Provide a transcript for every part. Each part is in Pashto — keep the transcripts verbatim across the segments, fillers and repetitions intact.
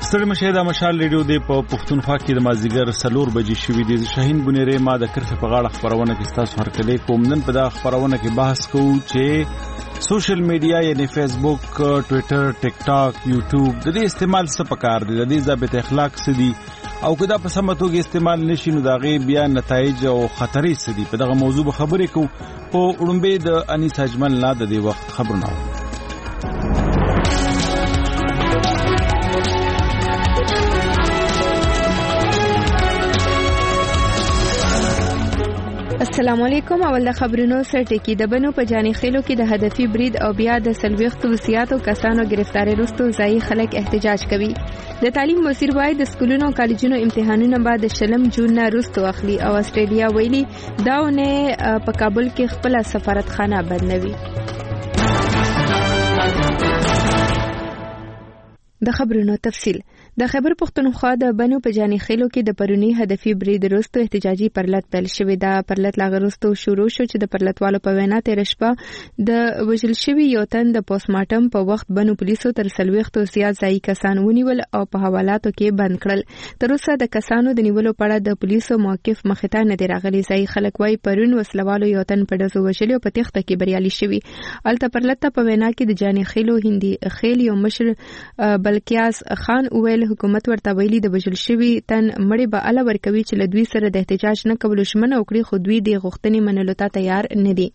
ستړي مشه د مشال ریډیو د په پښتونخوا کې د مازیګر سلور بجې شوې د شاهین بنيره ما د کرخه په غاړه خبرونه کې تاسو هرکله کوم نن په دا خبرونه کې بحث کوو چې سوشل میډیا یعنی فیسبوک، ټوئیټر، ټیک ټاک، یوټیوب د دې استعمال څه پکار دي، د دې ضابط اخلاق څه دي او کدا په سمه توګه استعمال نشي نو دا غي بیا نتایج او خطرې څه دي. په دغه موضوع خبرې کوو په وړاندې د انیس اجمل لا د دې وخت خبرونه. السلام علیکم. اول د خبرونو سره ټکی د بنو په جاني خېلو کې د هدفي برید او بیا د سلويخت وصياتو کسانو گرفتاری وروسته ځای خلک احتجاج کوي. د تعلیم وزیر وايي د سکولونو او کالجونو امتحانونه بعد شلم جون نه وروسته اخلي او استرالیا ویلي داونه په کابل کې خپل سفارتخانه بندوي. د خبرونو تفصیل. د خیبر پښتونخوا د بنو په جاني خېلو کې د پرونی هدفي برید وروسته احتجاجي پرلط پیل شوې ده. پرلط لا وروسته شروع شو چې د پرلطوالو په وینا تیر شپه د وژل شوی یو تن د پوسټمارټم په وخت بنو پولیسو تر سلويختو زیات ځای کسان ونیول او په حوالاتو کې بند کړل. تر اوسه د کسانو د نیولو په اړه د پولیسو موقف مخته نه دی راغلی. ځای خلک وايي پرون وسلوالو یو تن په دزو وژل او په تخته کې بریالي شوی. الته پرلط په وینا کې د جاني خېلو هندي خېل یو مشر بلکیاس خان ویل حکومت ورته ویلي د بشل شوی تن مړی به اله ورکوي چې لدوی سره د احتجاج نه کول شمنه وکړي خو دوی د غوښتنې منلو ته تیار نه دي.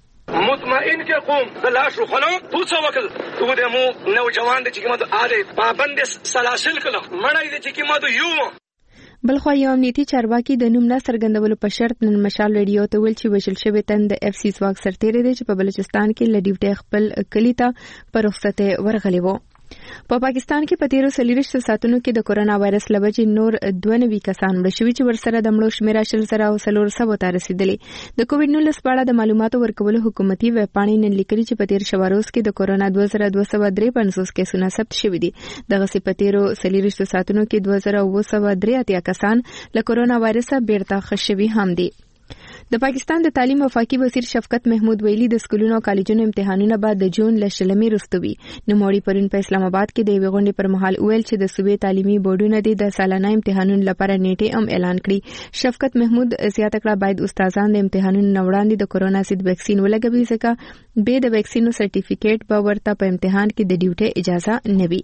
مطمئن که قوم بلاش رو خلو پوڅو وکړ تو د مو نوجوان د چې کومه اده پابند سلاسل کړه مړی د چې کومه یو. بلخو یو امنیتي چارواکي د نوم نه څرګندولو په شرط نن مشال ریډیو ته ویل چې وشل شوی تن د اف سی ځواک سرتیری دی چې په بلوچستان کې لډیوټي خپل کلی ته په رخصته ورغلی وو. په پاکستان کې په تیرو سلیریشتو ساتونو کې د کورونا وایرس لوجې نور دوه نوي کسان مړ شوي چې ورسره د مړو شمیره شل زره او څلور سوو ته رسیدلي. د کووډ نولس په اړه د معلوماتو ورکولو حکومتي ویب پاڼې نن لیکلي چې په تیر شواروز کې د کورونا دوه زره دوه سوه درې پنځوس کیسونه ثبت شوي دي. دغه په تیرو سلیریشتو ساتونو کې دوه زره اوه سوه درې اتیا کسان له کورونا وایرس بیرته ښه شوي هم دي. د پاکستان د تعلیم وفاقي وزیر شفقت محمود ویلي د سکولونو او کالجونو امتحانونه بعد د جون ل شلمې وروسته وي. نوموړي پرون په اسلام آباد کې د یوې غونډې پر مهال ویل چې د صوبې تعلیمي بورډونو د سالانه امتحانونو لپاره نیټه هم اعلان کړي. شفقت محمود زیاته کړه باید استادان د امتحانونو نه وړاندې د کورونا ضد ویکسین ولګوي ځکه به د ویکسینو سرټیفیکیټ به ورته په امتحان کې د ډیوټي اجازه نه وي.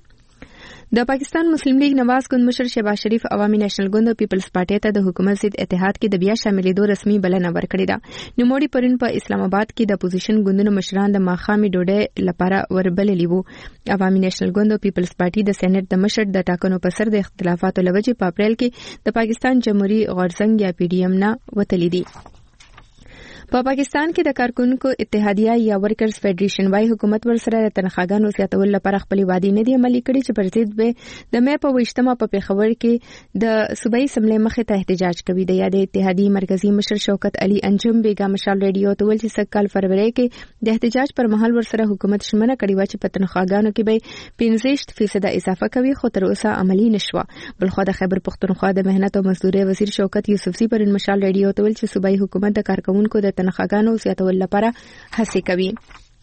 د پاکستان مسلم لیگ نواز ګوند مشر شهباز شریف عوامي نېشنل ګوند او پیپلز پارټي ته د حکومت ضد اتحاد کې د بیا شاملېدو رسمي بلنه ورکړې ده. نوموړي پرون په اسلام آباد کې د اپوزیشن ګوندونو مشران د ماښامي ډوډۍ لپاره وربللي وو. عوامي نېشنل ګوند او پیپلز پارټي د سېنات د مشر د ټاکنو په سر د اختلافاتو لوجې په اپریل کې د پاکستان جمهوریت غورځنګ یا پی ډی ایم نه وتلي دي. په پاکستان کې د کارکونکو اتحادیه یا ورکرز فیډریشن وايي حکومت ورسره د تنخواګانو زیاتولو لپاره خپل وعده نه دی عملي کړی چې پر ضد به د مې په وشتمه په پیښور کې د صوبایي اسمبلی مخې ته احتجاج کوي. د یاد اتحادیه مرکزی مشر شوکت علي انجم بیگا مشال ریډیو ته ویل چې سکهال فروری کې د احتجاج پر مهال ورسره حکومت شمنه کړی و چې په تنخواګانو کې به پنځه فیصد اضافه کوي خو تر اوسه عملی نشوه. بلخو د خیبر پښتونخوا د مهنت او مزدوري وزیر شوکت یوسفزي پر مشال ریډیو ته ویل چې صوبایي حکومت د کارکونکو د تنخواګانو زیاتولو لپاره هڅې کوي.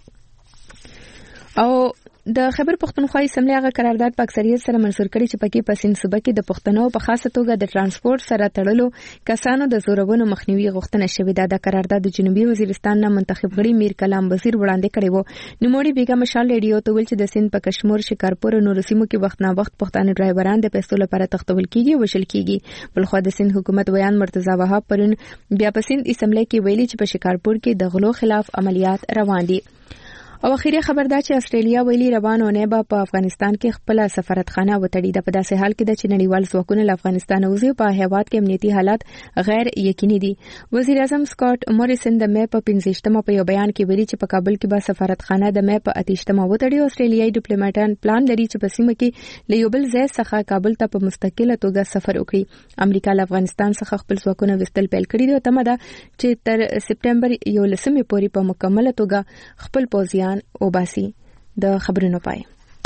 او د خیبر پښتونخوا اسمبلی هغه قرارداد په اکثریت سره منظور کړي چې پکې په سند صوبه کې د پښتنو په خاصه توګه د ترانسپورت سره تړلو کسانو د زورونو مخنیوي غوښتنه شوې ده. د قرارداد د جنوبي وزیرستان نه منتخب غړي میر کلام وزیر وړاندې کړی وو. نوموړي بیگا مشال ریډیو ته ویل چې د سند په کشمیر شکارپور او نورو سیمو کې وخت نه وخت پښتانه ډرایوران د پیسو لپاره تختول کیږي او وشل کیږي. بلخو د سند حکومت ویان مرتضی وهاب پرون بیا په سند اسمبلی کې ویلي چې په شکارپور کې د غلو خلاف عملیات روان دي. او اخیری خبر دا چې استرالیا ویلي روانونه به په افغانستان کې خپل سفارتخانه وتړي. د په داسې حال کې د چې نړیوال ځواکونه له افغانستان وځي په هیواد کې امنیتي حالات غیر یقیني دي. وزیر اعظم سکاٹ موریسن د مې په پنځشتمه په یو بیان کې ویلي چې په کابل کې به سفارتخانه د مې په اتشتمه وتړي. استرالیایي ډیپلوماټان پلان لري چې په سیمه کې له یو بل ځای څخه کابل ته په مستقله توګه سفر وکړي. امریکا له افغانستان څخه خپل ځواکونه وستل پیل کړي دي او تمه ده چې تر سپټمبر یو لسمې پورې په مکمله توګه خپل پوځیان او باسي. د خبرونو پای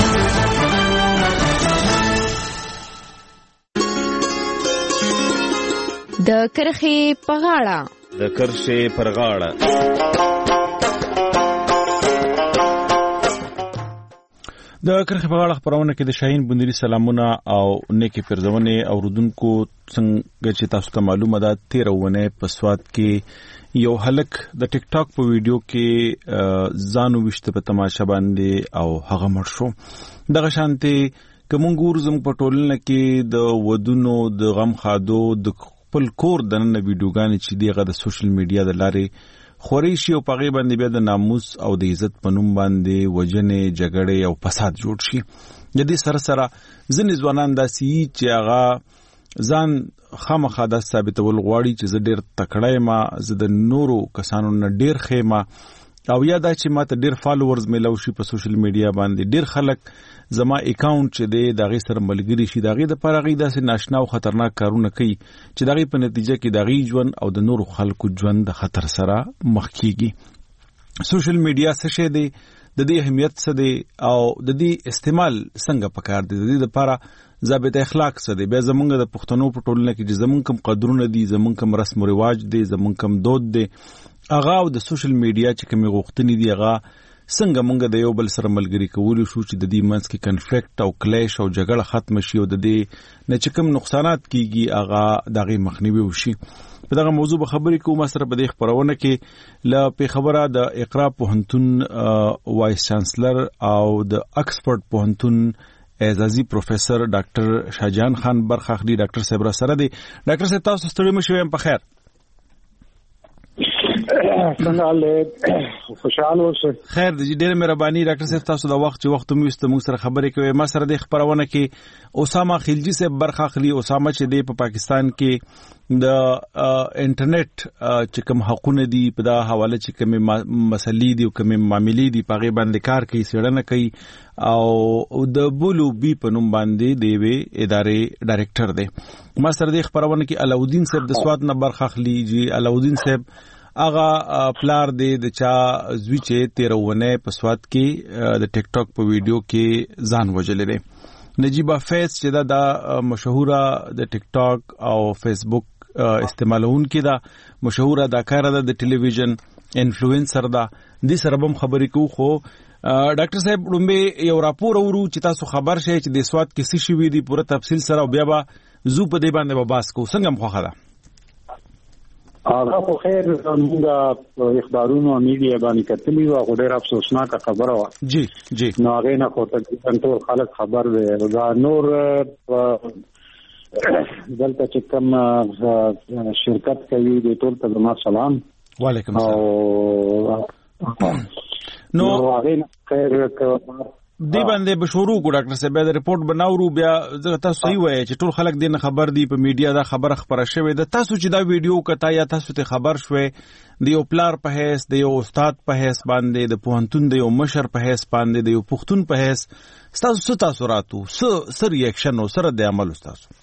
د کرخي پغاړه د کرخي پرغاړه د کرخ په غاړه خبرونه کې د شاهین بندري سلامونه او نیکی پرځونه اوردونکو څنګه چې تاسو ته معلومه ده تیرونه په سواد کې یو هلک د ټیک ټاک په ویډیو کې ځانو وشته په تماشا باندې او هغه مړ شو دغه شانتي کوم ګورزم په ټولنه کې د ودونو د غم خادو د خپل کور د نن ویډیوګان چې دیغه د سوشل میډیا د لارې خوريشي او پغې باندې بیا د ناموس او د عزت پنوم باندې وجنې جګړې او فساد جوړ شي د دې سره سره ځنې ځوانان داسي چې هغه ځان خامخا د ثابتول غواړي چې زه ډېر تکړه ما زه د نورو کسانو نه ډېر خېما او یا دا چې ماته ډېر فالوورز ملو شي په سوشل میډیا باندې ډېر خلک زما اکاونټ چې دی دغه سره ملګری شي دغه د پرغې داسې ناشنا او خطرناک کارونه کوي چې دغه په نتیجه کې دغه ژوند او د نورو خلکو ژوند د خطر سره مخ کیږي سوشل میډیا څه شی دی د دې اهمیت څه دی او د دې استعمال څنګه پکار دی د دې لپاره ضابط اخلاق څه دی بیا زمونږ د پښتنو په ټولنه کې چې زمونږ کوم قدرونه دي زمونږ کوم رسم او رواج دي زمونږ کوم دود دي اغه او د سوشل میډیا چې کوم غوښتنې دي اغه څنګه مونږ د یو بل سره ملګری کولو شو چې د دې منځ کې کنفلیکټ او کلیش او جګړه ختم شي او د دې نه چې کوم نقصانات کیږي اغه دغه مخنیوي وشي په دغه موضوع به خبرې کوم سره په دې خبرونه کې ل په خبره د اقرا پوهنتون وایس چانسلر او د اکسفورد پوهنتون اعزازي پروفیسور ډاکټر شاهجان خان برخه اخلي ډاکټر صاحب را سره دی ډاکټر صاحب تاسو ستړي مشوي په خیر څنګه له خوشاله اوسه خیر د ډېر مهرباني ډاکټر صاحب تاسو د وخت چې وخت مو است موږ سره خبرې کوي ما سره د خبرونه کې اسامه خلجی صاحب برخه اخلي اسامه چې دی په پاکستان کې د انټرنیټ چې کوم حقوقونه دي په دا حواله چې کوم مسلې دي او کوم معاملې دي په غي باندې کار کوي سړنه کوي او د بولو بي په نوم باندې دی وی ادارې ډایریکټر دی ما سره د خبرونه کې علاودین صاحب د سواد نه برخه اخلي جی علاودین صاحب اغا پلار دی د چا زوی چې تیرونه په سواد کې د ټیک ټاک په ویډیو کې ځان وجلې دی نجیبه فیس چې دا د مشهوره د ټیک ټاک او فیسبوک استعمالون کې دا مشهوره اداکاره ده د ټلویزیون انفلوئنسر ده د سربم خبرې کو خو ډاکټر صاحب رومبه یو راپور ورو چې تاسو خبر شئ چې د سواد کې څه شوی دی پوره تفصیل سره بیا به زو په دې باندې به باس کو څنګه مخه ده هغه خو خیر موږ اخبارونو او میډیا باندې کتلی او ډېر افسوسناک خبره و جی جی نو هغه نه خو تقریبا ټول خلک خبر دی دا نور دلته چې کوم شرکت کوي د ټول ته زما سلام وعلیکم السلام نو هغه خیر دی باندې بشورو کو ډاکټر صاحب د ریپورت بناورو بیا زه تاسو صحیح وایي چې ټول خلک دین خبر دی په میډیا دا خبره خبره شوې ده تاسو چې دا ویډیو کتا یا تاسو ته خبر شوې د یو پلار په هیڅ د یو استاد په هیڅ باندې د پوهنتون د یو مشر په هیڅ باندې د یو پښتون په هیڅ تاسو څه تاسو راتو څه سر ریاکشن او سره د عمل تاسو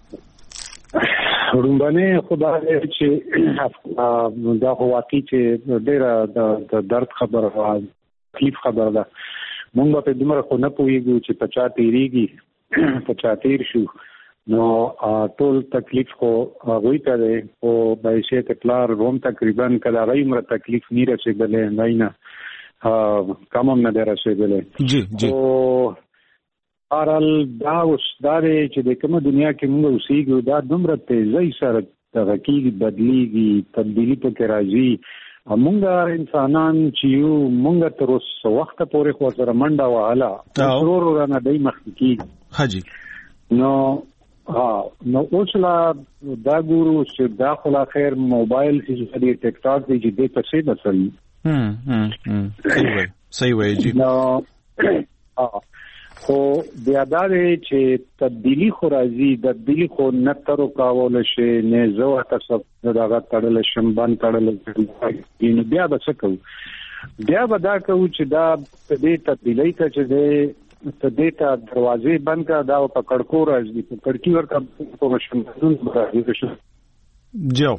رومبانه خدای چې دا هو واقعي چې ډېر د درد خبره تکلیف خبره ده مونږ په دمر خو نه پويګو چې پچا تیریږي پچا تیر شو نو ټول تکلیف خو غوي ته ده او بایشه تکلار روم تقریبا کله غي مر تکلیف نه رسیدلې نه نه کوم نه درسیدلې جی جی او ارل دا اوس دا چې د کومه دنیا کې موږ اوسېږو دا دومره تیزی سره تغکیږي بدلیږي تبدیلی پکې راځي مونږه انسانان چې یو مونږ تر اوسه وخت پورې خو سره منډه وهاله ضرور ورانه دای مخکې حاجی نو ها نو اوسلا دا ګورو چې داخله خیر موبایل چې د ټیک ټاک دی چې د پسې بسل هم هم صحیح وای صحیح وای جی نو خو بیا دا چې تبدیلی خو راځي د تبدیلی خو نه تر کاول شي نه زو تاسو دغه تړل شم باندې تړل بیا به څه کوو بیا به دا کوو چې دا دې تبدیلی ته چې دې دې ته دروازې بند کا دا په کڑکو راځي په کڑکی ورته په مشمول راځي شو جو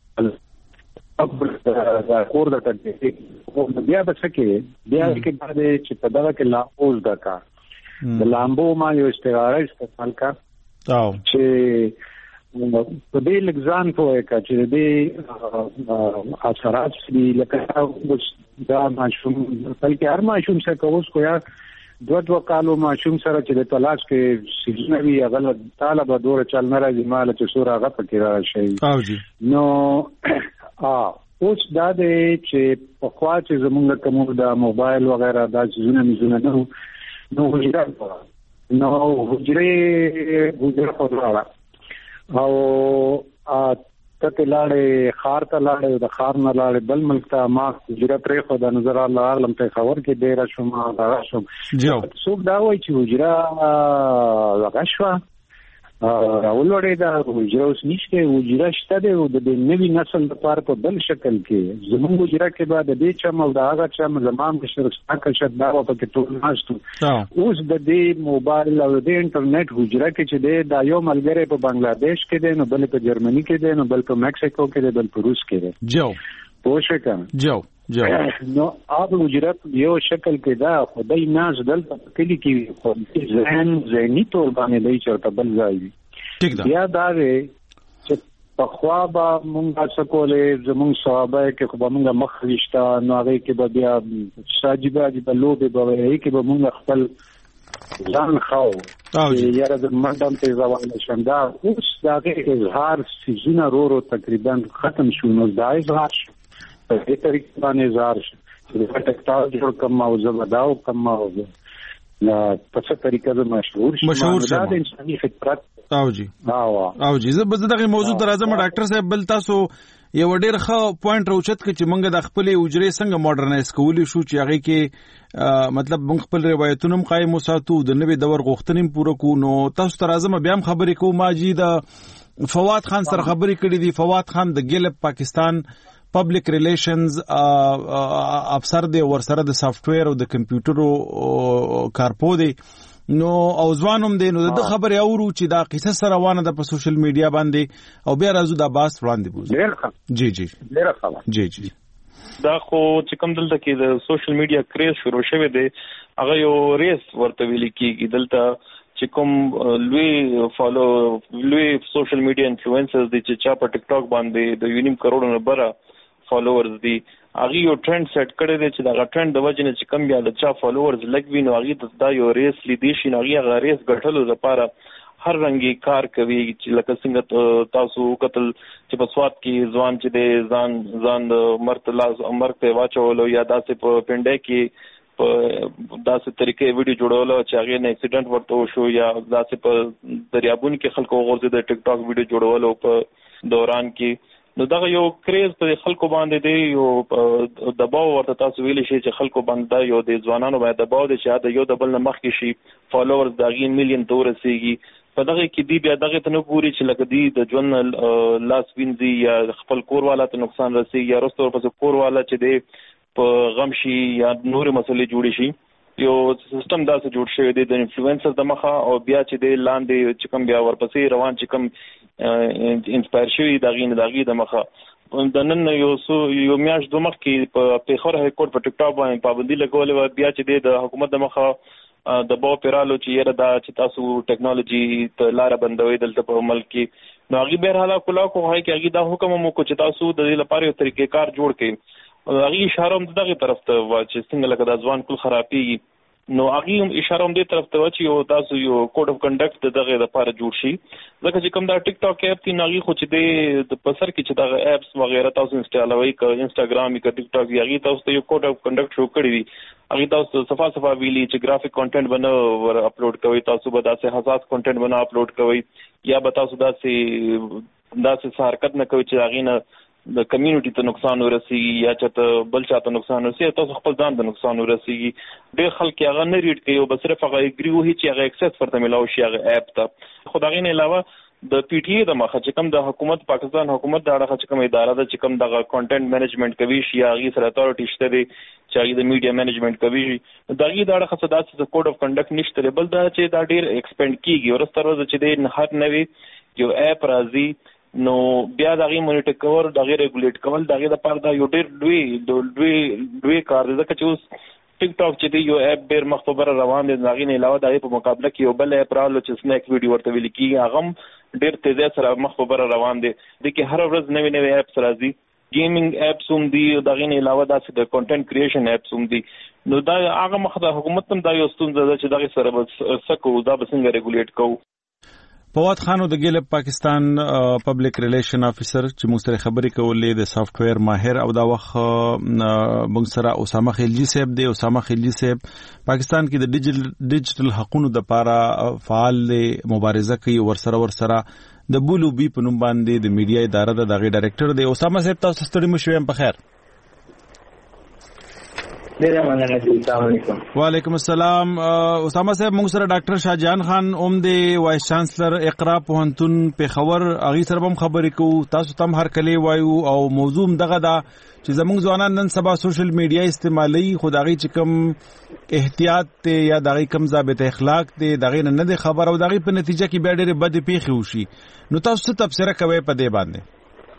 دا کور د تدې بیا به څه کې بیا کې بعد چې په دغه کې لا اوس دا کا د لامبو ما یو استعاره استعمال کا او چې په دې لګزان کوی کا چې دې اثرات دي لکه دا ماشوم بلکې هر ماشوم څه کوس کو یا دوه دوه کالو ماشوم سره چې د تلاش کې سیزونه وي هغه طالب دوره چل نه راځي مال چې سور هغه پکې راشي او جی نو ا اوس دا د چې په خوا چې زمونږ کوم د موبایل وغیرہ دا سیزونه مزونه نو نو حجره نو حجره حجره خورا او ا ته لاړې خار ته لاړې د خار نه لاړې بل ملک ته ما حجره پرې خو د نظر الله عالم ته خبر کې ډیر شوم دا شوم جو څوک دا وایي چې حجره غشوا راولوړې دا حجره اوس نشته حجره شته د نوې نسل لپاره په بل شکل کې زموږ حجره کې بعد د دې چم او دا هغه چم زمام د شرکت کا شد دا په کې ټول ناشتو اوس د دې موبایل او د انټرنیټ حجره کې چې د یو ملګری په بنگلاديش کې دی نو بل په جرمني کې دی نو بل په میکسیکو کې دی بل په روس کې دی جو پوه شئ جو جو نو اپ حجره یو شکل کې دا خدای ناز دلته کلی کې خو ځان ځنی ټول باندې دی چې بل ځای ټیک ده بیا دا وی چې په خوا به مونږه سکولې زمونږ صحابه کې خو به مونږه مخ رښتا نو هغه کې به بیا ساجبه دي په لوبه به وي کې به مونږ خپل ځان خاو چې یاره د مردم ته ځوان شنده اوس دا کې اظهار سيزونه رو رو تقریبا ختم شو نو دا اظهار شو په دې طریقې باندې اظهار شو چې ټکټاک جوړ کم او زبداو کم او لا په څه طریقه د مشهور شي مشهور دا د انساني فطرت او جی او او جی زه به دغه موضوع تر اعظم ډاکټر صاحب بل تاسو یو ډیر ښه پوینټ راوچت چې موږ د خپل اجرې څنګه ماډرنایز کولی شو چې هغه کې مطلب موږ خپل روایتونه هم قائم وساتو د نوې دور غوښتنې پوره کو نو تاسو تر اعظم بیا هم خبرې کوم ماجی د فواد خان سره خبرې کړې دي فواد خان د ګیلپ پاکستان پبلک ریلیشنز افسر دی ورسره د سافټویر او د کمپیوټرو کارپو دی نو او ځوانوم دی نو د خبرې اورو چې دا قصه سره روانه ده په سوشل میډیا باندې او بیا راځو دا باس وړاندې بوزو جی جی ډیره ښه جی جی دا خو چې کوم دلته کې د سوشل میډیا کریز شروع شوی دی هغه یو ریس ورته ویل کېږي دلته چې کوم لوی فالو لوی سوشل میډیا انفلوئنسرز دي چې چا په ټیک ټاک باندې د یونیم کروڑو نه بره فالوورز دي هغه یو ټرند سیټ کړی دی چې دا ټرند د وجه نه چې کم بیا د چا فالوورز لګ وي نو هغه دا یو ریس لیدي شي نو هغه ریس ګټلو لپاره هر رنګي کار کوي چې لکه څنګه تاسو قتل چې په سواد کې ځوان چې د ځان ځان د مرت لاس مرګ ته واچولو یا داسې په پنده کې په داسې طریقې ویډیو جوړولو چې هغه نه اکسیډنټ ورته وشو یا داسې په دریابون کې خلکو غوړځي د ټیک ټاک ویډیو جوړولو په دوران کې نو دا یو کریز په خلکو باندې دی یو دباو ورته تاسو ویلی شي چې خلکو باندې یو د ځوانانو باندې دباو دي چې دا یو د بل مخ کې شي فالوورز دغه میلیون ته ورسیږي په دغه کې دی بیا دغه ته نه ګوري چې لکه دی د ژوند لاس وینځي یا خپل کور والا ته نقصان رسیږي یا رستور پس کور والا چې دی په غم شي یا نور مسلې جوړي شي یو سیستم داسې جوړ شوی دی د انفلوئنسر د مخه او بیا چې دی لاندې چې کوم بیا ورپسې روان چې کوم انسپایر شوی دغه نه دغه د مخه د نن یو سو یو میاش دوه مخ کې په پیښور های کورټ په ټیک ټاک باندې پابندي لګولې و بیا چې د حکومت د مخه د باو پیرالو چې یره دا چې تاسو ټیکنالوژي ته لار بندوي دلته په ملک کې نو هغه به حالا کولا کو هاي کې هغه دا حکم مو کو چې تاسو د دې لپاره یو طریقې کار جوړ کړئ هغه اشاره هم دغه طرف ته و چې څنګه لکه د ځوان کول خرابېږي نو هغه هم اشاره هم دې طرف ته و چې یو تاسو یو کوډ اف کنډکټ دغه لپاره جوړ شي ځکه چې کوم دا ټیک ټاک اپ دی ناغي خو چې د پسر کې چې دغه اپس وغیرہ تاسو انسټالوي ک انستګرام ک ټیک ټاک یغي تاسو ته یو کوډ اف کنډکټ شو کړی وي هغه تاسو صفه صفه ویلي چې گرافیک کنټینټ بنو ور اپلوډ کوي تاسو به داسې حساس کنټینټ بنو اپلوډ کوي یا به تاسو داسې داسې حرکت نه کوي چې هغه نه د کمیونټي ته نقصان ورسیږي یا چې بل چاته نقصان ورسیږي تاسو خپل ځان ته نقصان ورسیږي ډېر خلک هغه نه ریډ کوي او بس صرف هغه اګری وهي چې هغه اکسس ورته ملاوي شي هغه اپ ته خو دغه نه علاوه د پی ټی ای د مخه چې کوم د حکومت پاکستان حکومت د اړه چې کوم اداره ده چې کوم د کنټینټ مینجمنت کوي شي هغه سره اتورټی شته دي چې هغه د میډیا مینجمنت کوي دغه د اړه څه داسې کوډ اف کنډکټ نشته بل دا چې دا ډېر ایکسپاند کیږي ورستره چې د هر نوې یو اپ راځي نو بیا دغه مونیټر کول دغه ریګولیټ کول دغه د پاره دا یو ډېر دوی دوی دوی کار دی ځکه چې اوس ټیک ټاک چې دی یو اپ ډېر مخبره روان دي دغه نه علاوه د په مقابله کې یو بل اپ راغلو چې سنیک ویډیو ورته ویل کیږي هغه ډېر تیزه سره مخبره روان دي د کې هر ورځ نوې نوې اپس راځي ګیمینګ اپس هم دي او دغه نه علاوه داسې د کنټینټ کریشن اپس هم دي. نو دا هغه مخ د حکومت هم دا یو ستونزه ده چې دغه سره به سکو دا به څنګه ریګولیټ کوو. فواد خان د ګیل پاکستان پبلک ریلیشن افیسر چې موږ سره خبرې کولې د سافټ ویر ماهر او دا وخت موږ سره اسامه خلجی صاحب دی. اسامه خلجی صاحب پاکستان کې د ډیجیټل ډیجیټل حقوقو لپاره فعال مبارزه کوي ورسره ورسره د بولو بي په نوم باندې د میډیا اداره د دغه ډایریکټر دی. اسامه صاحب تاسو ستړي مو شوم په خیر. وعلیکم السلام. اسامه صاحب موږ سره ډاکټر شاهجان خان اوم دی وایس چانسلر اقرا پوهنتون پیښور اغي سره هم خبرې کوو. تاسو تم هر کله وایو او موضوع دغه دا چې زموږ ځوانان نن سبا سوشل میډیا استعمالي خدایي چې کوم احتیاط ته یا دغه کم ضابط اخلاق ته دغه نه نه خبر او دغه په نتیجه کې بیا ډېر بد پیښې وشي. نو تاسو څه تبصره کوئ په دې باندې؟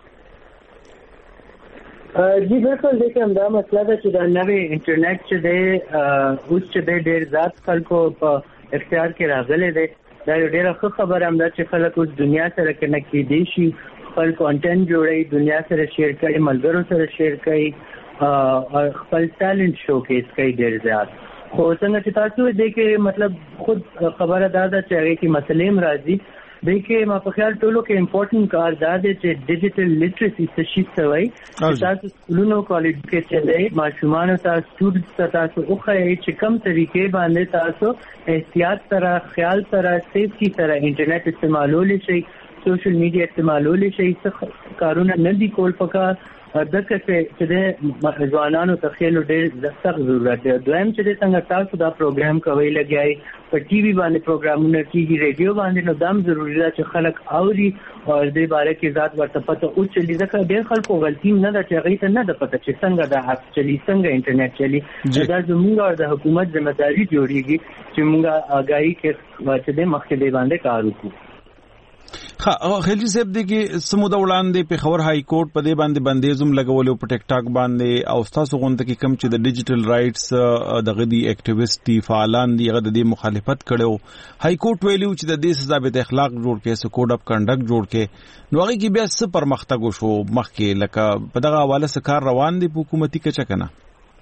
جی بالکل دیکھیں ہم دا مسئلہ ہے کہ نوے انٹرنیٹ چې دی اوس چې دی ډېر ذات خلکو په اختیار کې راغلی دی. دا یو ډېره ښه خبره هم ده چې خلک اوس دنیا سره کنیکټ کېدی شي، خپل کانټینټ جوړوي، دنیا سره شیر کوي، ملګرو سره شیر کوي او خپل ټیلنټ شو کیس کوي ډېر زیات. خو څنګه چې تاسو دی کې مطلب خود خبره دا ده چې هغې کې مسلې هم راځي. دیکھیں ما په خیال ټولو کې امپورټنٹ کار دا دی چې ډیجیټل لیټریسي څه شي ته وایي. تاسو سکولونو کالج کې چې دی ماشومانو ته سټوډنټس ته تاسو وښایئ چې کوم طریقې باندې تاسو احتیاط سره، خیال سره، سیفټي سره انټرنیټ استعمالولی شئ، سوشل میډیا استعمالولی شئ. څه کارونه نه دي کول پکار دغه چې د ځوانانو ته خېلو ډېر سخت ضرورت دی. دویم چې څنګه تاسو دا پروګرام کوي لګیای په ټي وي باندې پروګرامونه کیږي، ریډیو باندې، نو دام ضروري ده چې خلک اوري او دې باره کې ذات ورته پته او چې ځکه ډېر خلکو غلطي نه ده چې هغې ته نه ده پته چې څنګه دا اپ چلی، څنګه انټرنیټ چلی. دا زموږ او د حکومت ذمہ داري جوړیږي چې موږ آګاهي کې چې د مخکې دې باندې کار وکړو. ها خلجی صاحب دی کې سموده وړاندې پیښور های کورټ په دې باندې بندیزوم لګولو په ټیک ټاک باندې او تاسو غونډه کې کم چې د ډیجیټل رائټس د غدي اکټیویسټي فعالان دی هغه د دې مخالفت کړو. های کورټ ویلو چې د دې ضابط اخلاق جوړ کې سو کوډ اف کنډکټ جوړ کې نو هغه کې بیا څه پرمختګ وشو مخکې لکه په دغه حواله سره کار روان دی په حکومتي کچه کنه؟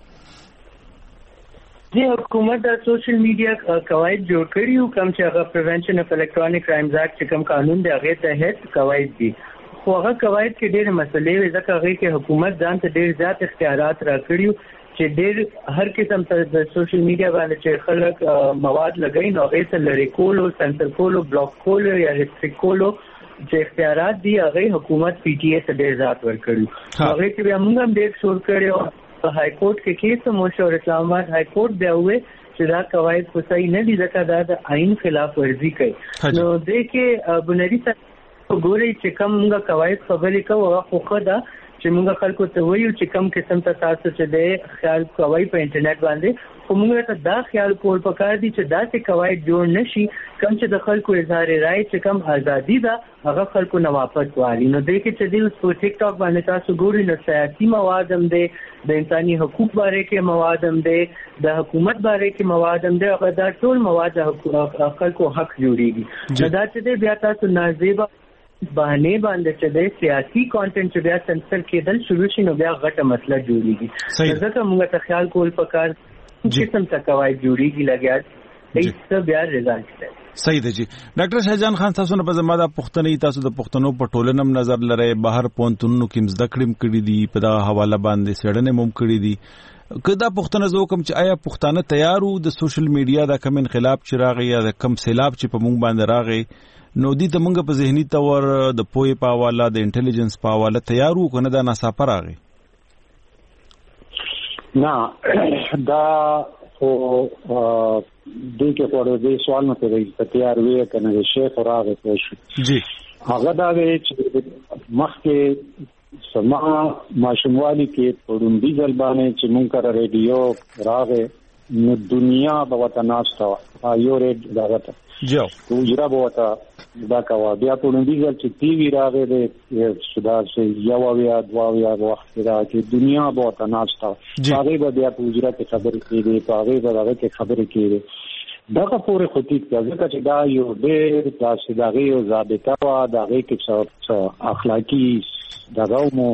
جی حکومت د سوشل میډیا قواعد جوړ کړي او کوم چې هغه پریونشن اف الکترونیک کرایمز اکټ چې کوم قانون دی هغه تحت قواعد دي. خو هغه قواعد کې ډېر مسلې وي ځکه هغه کې حکومت ځان ته ډېر زیات اختیارات راکړي چې ډېر هر قسم ته د سوشل میډیا باندې چې خلک مواد لګوي نو هغه ته لری کولو، سنسر کولو، بلاک کولو یا ریستریکټ کولو چې اختیارات دي هغه حکومت پی ټی ای ته ډېر زیات ورکړي. هغه کې بیا موږ هم ډېر شور کړو په های کورټ کې کیس مو شو. اسلام آباد های کورټ بیا وې چې دا قواعد خو صحیح نه دي ځکه دا د آئین خلاف ورزي کوي. نو دې کې بنیادی څه ګوري چې کوم موږ قواعد خبرې کوو هغه خو ښه ده چې موږ خلکو ته وایو چې کوم قسم ته تاسو چې د خیال کوي په انټرنیټ باندې. خو موږ ته دا خیال کول پکار دي چې داسې قواعد جوړ نشي کوم چې د خلکو اظهار رائے چې کوم ازادي ده هغه خلکو نه واپس والی. نو دې کې چې د په ټیک ټاک باندې تاسو ګوري نو سیاسي مواد هم دي، د انساني حقوق باره کې مواد هم دي، د حکومت باره کې مواد هم دي. هغه دا ټول مواد خلکو حق جوړيږي. دا چې بیا تاسو نازیبه بهانه باندې چې د سیاسي کانټینټ چې بیا سنسر کېدل شروع شي نو بیا غټه مسله جوړیږي. ځکه موږ ته خیال کول پکار قسم څه قواعد جوړیږي لګیا ایسته بیا رضایت ده. صحیح ده جی. ډاکټر شاهجان خان تاسو نه په زماده پښتنې تاسو د پښتنو په ټولنم نظر لري بهر پونتونو کې مزد کړم کړی دي په دا حواله باندې سړنه مم کړی دي کدا پښتنه زو کوم چې آیا پښتانه تیارو د سوشل میډیا د کم انقلاب چې راغی یا د کم سیلاب چې په مونږ باندې راغی نو دي ته مونږ په ذهني تور د پوهې په حواله د انټيليجنس په حواله تیارو کنه دا ناصافه راغی؟ نه دا خو دې کې په دې سوال نه کوي چې تیار وي کنه د شیخ راغی پوه جی هغه دا دی چې مخکې سما ماشوموالی کې پړوندی ځلبانه چې مونږ کار ریډیو راغې نو دنیا به وطناستا یو ریډ داغته جو تو جرا بوتا دا کا بیا پړوندی ځل چې ټي وی راغې د صدا سے یو بیا دوا بیا وخت دا چې دنیا به وطناستا هغه به بیا پوجرا کې خبرې کېږي هغه به هغه کې خبرې کېږي دغه پورې خطیب ځکه چې دا یو ډېر تاسو دغه یو ضابطه وا دغه کې څه اخلاقی دغه مو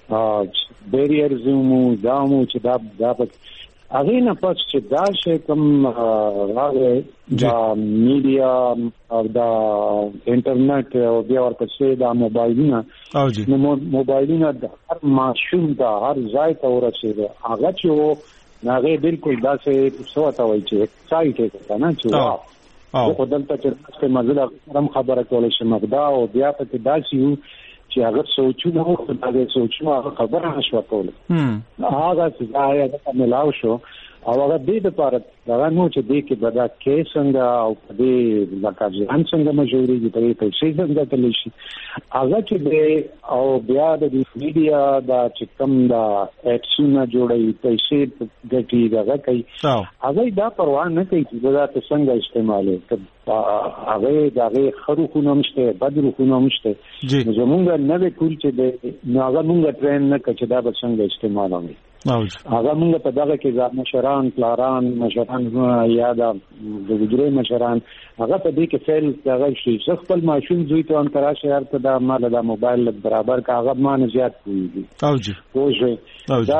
بیریرز مو دا مو چې دا دا هغه نه پس چې دا شي کوم راغی دا میډیا او دا انټرنیټ او بیا ورپسې دا موبایلونه او جی نو موبایلونه د هر ماشوم دا هر ځای ته ورسېږي هغه چې هغه بالکل داسې څه وته وایي چې سایټ کنه چې واو په دلته چې مزله رم خبره کولای شي مقدا او بیا په داسې یو چې هغه سوچونه او هغه سوچونه خبره نشو کوله هغه چې ځای دا ملاو شو او هغه دې د پاره دا نو چې دې کې بدا کې څنګه او دې لکه ځان څنګه مجوري دې په پیسې څنګه تللی شي هغه چې دې او بیا د میډیا دا چې کوم دا اکشن جوړي پیسې ګټي دا کوي هغه دا پروا نه کوي چې دا څنګه استعمالي هغه دغه خرو خو نمشته بدرو خو نمشته زمونږ نه کول چې د هغه مونږ ټرین نه کچ دا به څنګه استعمالوي هغه مونږ په دغه کې ځان مشران پلاران مشران یا د وګړي مشران هغه په دې کې فعل هغه شي خپل ماشوم زوی ته ان تراشه هرته دا مال دا موبایل برابر کا هغه مان زیات کوي او جی اوجه دا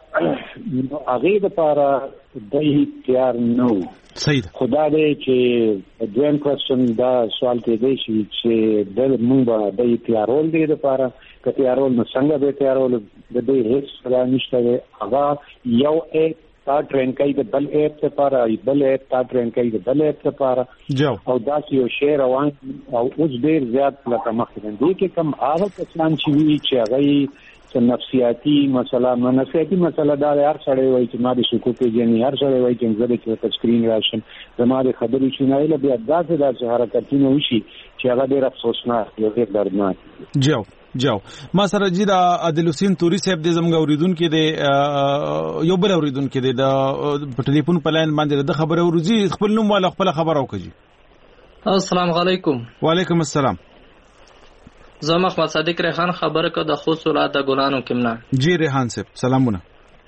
هغه د لپاره دای تیار نو صحیح خدا دې چې دویم کوېسچن دا سوال کې دی چې د موږ د تیارول دې لپاره که تیارول نو څنګه به تیارول د دې هیڅ څه نشته هغه یو اپ تا ټرین کوي د بل اپ لپاره بل اپ تا ټرین کوي د بل اپ لپاره او دا یو شی روان او اوس ډیر زیات لکه مخکې دي کې کم هغه کسان چې وی چې هغه نفسیاتی مسله نفسیاتی مسله دا هر سړی وایي چې ما د شکو کې جنې هر سړی وایي چې زه د سکرین راشم زما د خبرې شنه له بیا داسې داسې حرکتونه وشي چې هغه ډېر افسوسناک یو ډېر دردناک جو جو ما سره جی دا عادل حسین توري صاحب د زمګ اوریدونکو د یو بل اوریدونکو د په ټلیفون په لاین باندې د خبره ورزي خپل نوم والا خپل خبره وکړي. السلام علیکم. وعلیکم السلام. زه محمد صادق ریحان خبره کوم د خوست ولایت د ګلانو کمنا. جی ریحان صاحب سلامونه.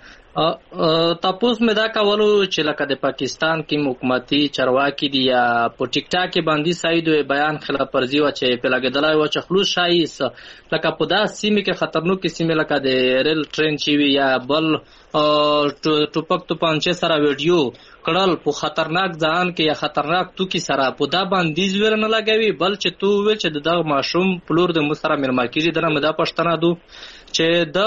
تاسو مې دا کولو چې لکه د پاکستان کې حکومتي چرواکي دي یا په ټیک ټاک کې باندې سایدو بیان خلاف ورزي و چې په لګیدلای و چې خلوص شایس لکه په دا سیمه کې خطرناک سیمه لکه د ریل ټرین چې وی یا بل ټوپک توپانچه سره ویډیو کړل په خطرناک ځان کې یا خطرناک تو کې سره په دا باندې زور نه لګوي بل چې تو ویل چې د ماشوم پلور د مسره مرما کیږي دنه مدا پښتنه دو چې د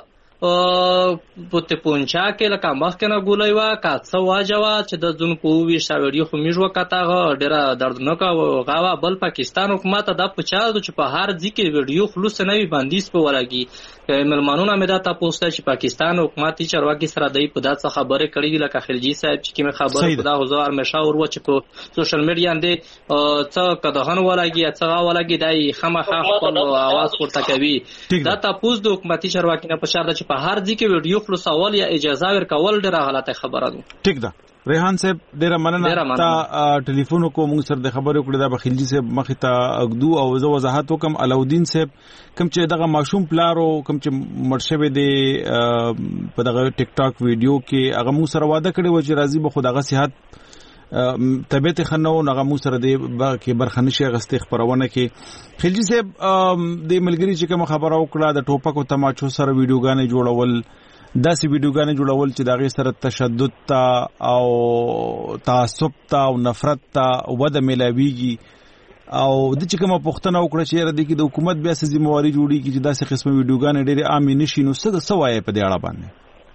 پته پونچا کې لکه مخکې نه ګولای وا کا څو واجوا چې د ځون په وی شا ویډیو خو میژ وکاتاغه ډیره دردناک غوا بل پاکستان حکومت دا پچاو چې په هر ځکه ویډیو خلوص نه وي باندې په ولګي ملمانونه مې دا تاسو ته چې پاکستان حکومت چرواکي سره دای په داسه خبره کړې دي لکه خلجی صاحب چې کوم خبره خدا غزار مشاور و چې په سوشل میډیا باندې څه کدهن ولګي څه ولګي دای خامخا خپل आवाज ورته کوي دا تاسو د حکومتي چرواکي نه پښار د په هر ځکه ویډیو خلاصول یا اجازه ورکول ډیره حالت خبره ده. ټیک ده ریحان صاحب ډیره مننه تا ټلیفون کو موږ سره د خبرو کړه د بخیلجی صاحب مخې ته اګدو او زو وضاحت وکم علاودین صاحب کوم چې دغه ماشوم پلارو کوم چې مرشبه دی په دغه ټیک ټاک ویډیو کې هغه موږ سره وعده کړی و چې راځي به خدغه صحت طبيعت خنو نغه مو سره دی کې برخنشي غستې خبرونه کې خلجی صاحب د ملګری چې کوم خبره وکړه د ټوپک او تماچو سره ویډیوګانې جوړول داسې ویډیوګانې جوړول چې دغه سره تشدد تا او تعصب تا او نفرت تا وده ملاویږي او د چې کومه پښتنه وکړه چې را دي کې د حکومت بیا سزي مواري جوړي کې چې داسې قسمه ویډیوګانې ډېرې عام نشي نو څه د سوای په دې اړه باندې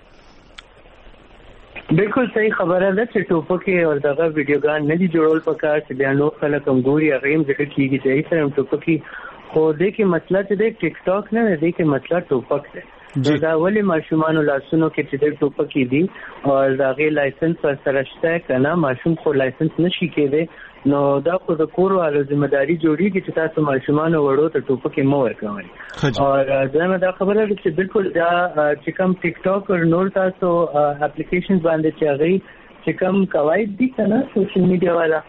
بالکل صحیح خبره ده چې ټوپکې او دغه ویډیوګان نه دي جوړول پکار چې بیا نو خلک هم ګوري هغه هم ذکر کیږي چې سره ټوپکې خو دې کې مسله چې د ټیک ټاک نه دې کې مسله ټوپک ده دا ولې ماشومان لاسونو کې چې د ټوپکې دي او دغه لایسنس پر سره شته کنه ماشوم خو لایسنس نشي کېده نو دا خو د کور والو ځمېداري جوړیږي چې تاسو ماشومان وړو ته ټوپکې مو ورکوي او دا دا خبره ده چې بالکل دا چې کوم ټیک ټاک او نور تاسو اپلیکیشنز باندې چې هغه چې کوم قواعد دي کنه سوشل میډیا والا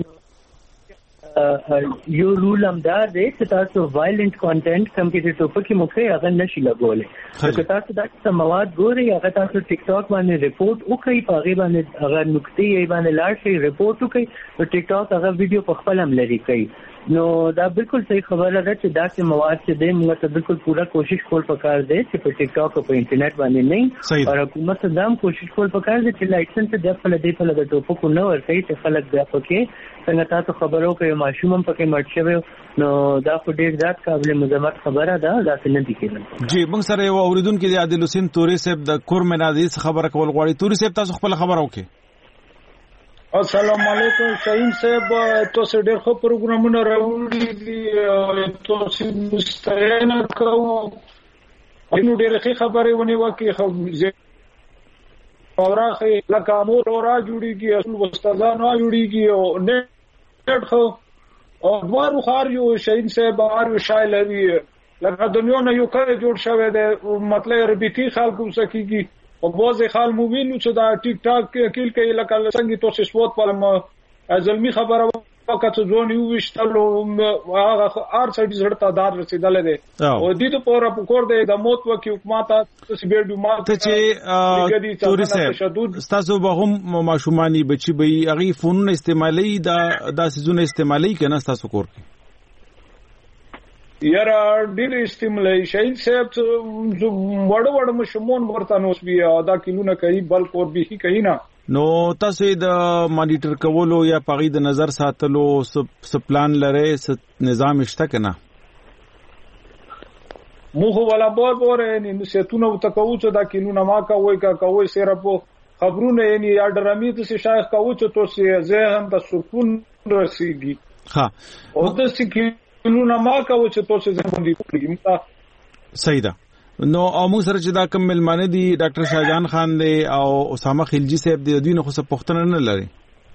یو رول هم دا دی چې تاسو وایلنت کانټینټ کم کې د ټوپکې مخې هغه نشي لګولې که تاسو دا څه مواد ګورئ هغه تاسو ټیک ټاک باندې ریپورت وکړئ په هغه باندې هغه نقطې یې باندې لاړ شئ ریپورت وکړئ نو ټیک ټاک هغه ویډیو په خپل هم لري کوي نو دا بالکل صحیح خبره ده چې دا چې مواد چې دی موږ ته بالکل پورا کوشش کول پکار دی چې په ټیک ټاک او په انټرنیټ باندې نه او حکومت ته دام کوشش کول پکار دی چې لایسنس د خپل دی په لګ ټوپکو نه ورکړي چې خلک بیا پکې څنګه تاسو خبرو کوي ماشوم هم پکې مړ شوی نو دا خو ډیر ذات قابل مذمت خبره ده دا څه نه دي کېدل. جی موږ سره یو اوریدونکو دی عادل حسین توري صاحب د کورمنادي خبره کول غواړي. توري صاحب تاسو خپل خبره وکړئ. السلام علیکم شاهین صاحب تاسو ډېر ښه پروګرامونه راوړي دي تاسو مستعین کوو نو ډېر ښه خبرې ونی وکي خو اورخه لکه امور اورا جوړیږي اصل استادانو جوړیږي او نت خو او دوارو خار یو شاهین صاحب هر شایل وی لکه دنیا نه یو کار جوړ شوی دی مطلب ربيتي خلکو سکیږي او بوزي خال مووینو چې دا ټیک ټاک کېل کې لکه څنګه تاسو سپوت په ازلمی خبره وکړه ځون یو وشتلو هغه ار سړي زړه ته دار رسیدل دي او دې ته پورا پکور دی د موت وکي حکومت تاسو به د ماته چې توري صاحب تاسو به هم ماشومانی بچي به اغي فونونه استعمالي دا د سيزونه استعمالي کنه تاسو کور کې یاره ډېر استعمالي شاهین صاحب وړ وړ مشمون ورته نو بیا دا کلونه کوي بلک اور به کوي نه نو تاسو د مانیټر کولو یا پغی د نظر ساتلو سب پلان لره نظام شته کنه موږ ولا بور بور نه ستونه تکو چې دا کلونه ما کوي کا کوي سره په خبرونه یې یا ډرامې ته شایخ کوي چې تاسو ذهن ته سکون رسیږي ها او د سکی نو نه ما کوي چې تاسو زموږ دی کوي صحیح ده. نو او موږ سره چې دا کوم ملمانه دي ډاکټر شاهجان خان دی او اسامه خلجی صاحب دی دوی نه خو څه پښتنه نه لري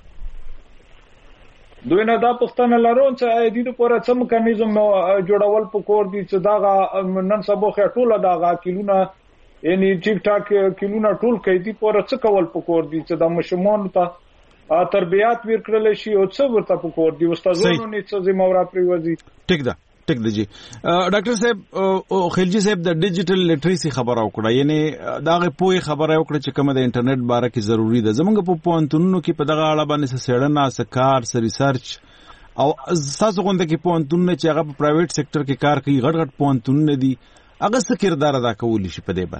دوی نه دا پښتنه لرو چې د دې لپاره څه میکانیزم جوړول پکور دي چې دا نن سبا خټوله دا کلونه یعنی ټیک ټاک کلونه ټول کوي دي پر څه کول پکور دي چې د مشمون ته تربيات ورکړل شي او څه ورته پکور دي استادانو نه څه ذمہوار پریوزي. ټیک ده ټیک ده جی. ډاکټر صاحب خلجی صاحب د ډیجیټل لټریسي خبره وکړه یعنی داغه پوهه خبره وکړه چې کومه د انټرنیټ باره کې ضروری ده زمونږ په پوهنتونونو کې په دغه اړه باندې سړنه سکار س ریسرچ او تاسو غونډه کې پوهنتونونه چې هغه په پرایویټ سېکټر کې کار کوي غټ غټ پوهنتونونه دي هغه څه کردار ادا کولی شي په دې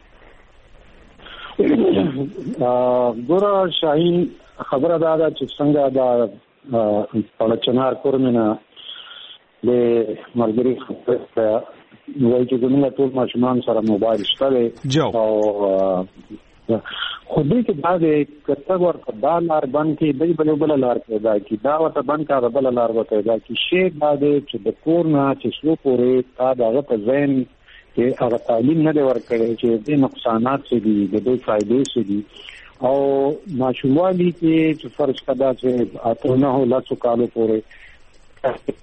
باندې ګوره شاهین خبره دا ده چې څنګه دا په چنار کورمنه د مرګري خبره وایي چې زموږ ټول ماشومان سره موبایل شته او خو دې کې دا د کته ورته دا لار باندې کې د بل بل لار پیدا کی دا ورته باندې کا بل لار وته پیدا کی شی دا د چې د کور نه چې شلو پورې تا دغه په ذهن کې هغه تعلیم نه دی ورکړی چې د نقصانات څه دي د دوی فائدې څه دي او ماشومانی کې چې فرض کړه چې اته نه لاسو کالو پورې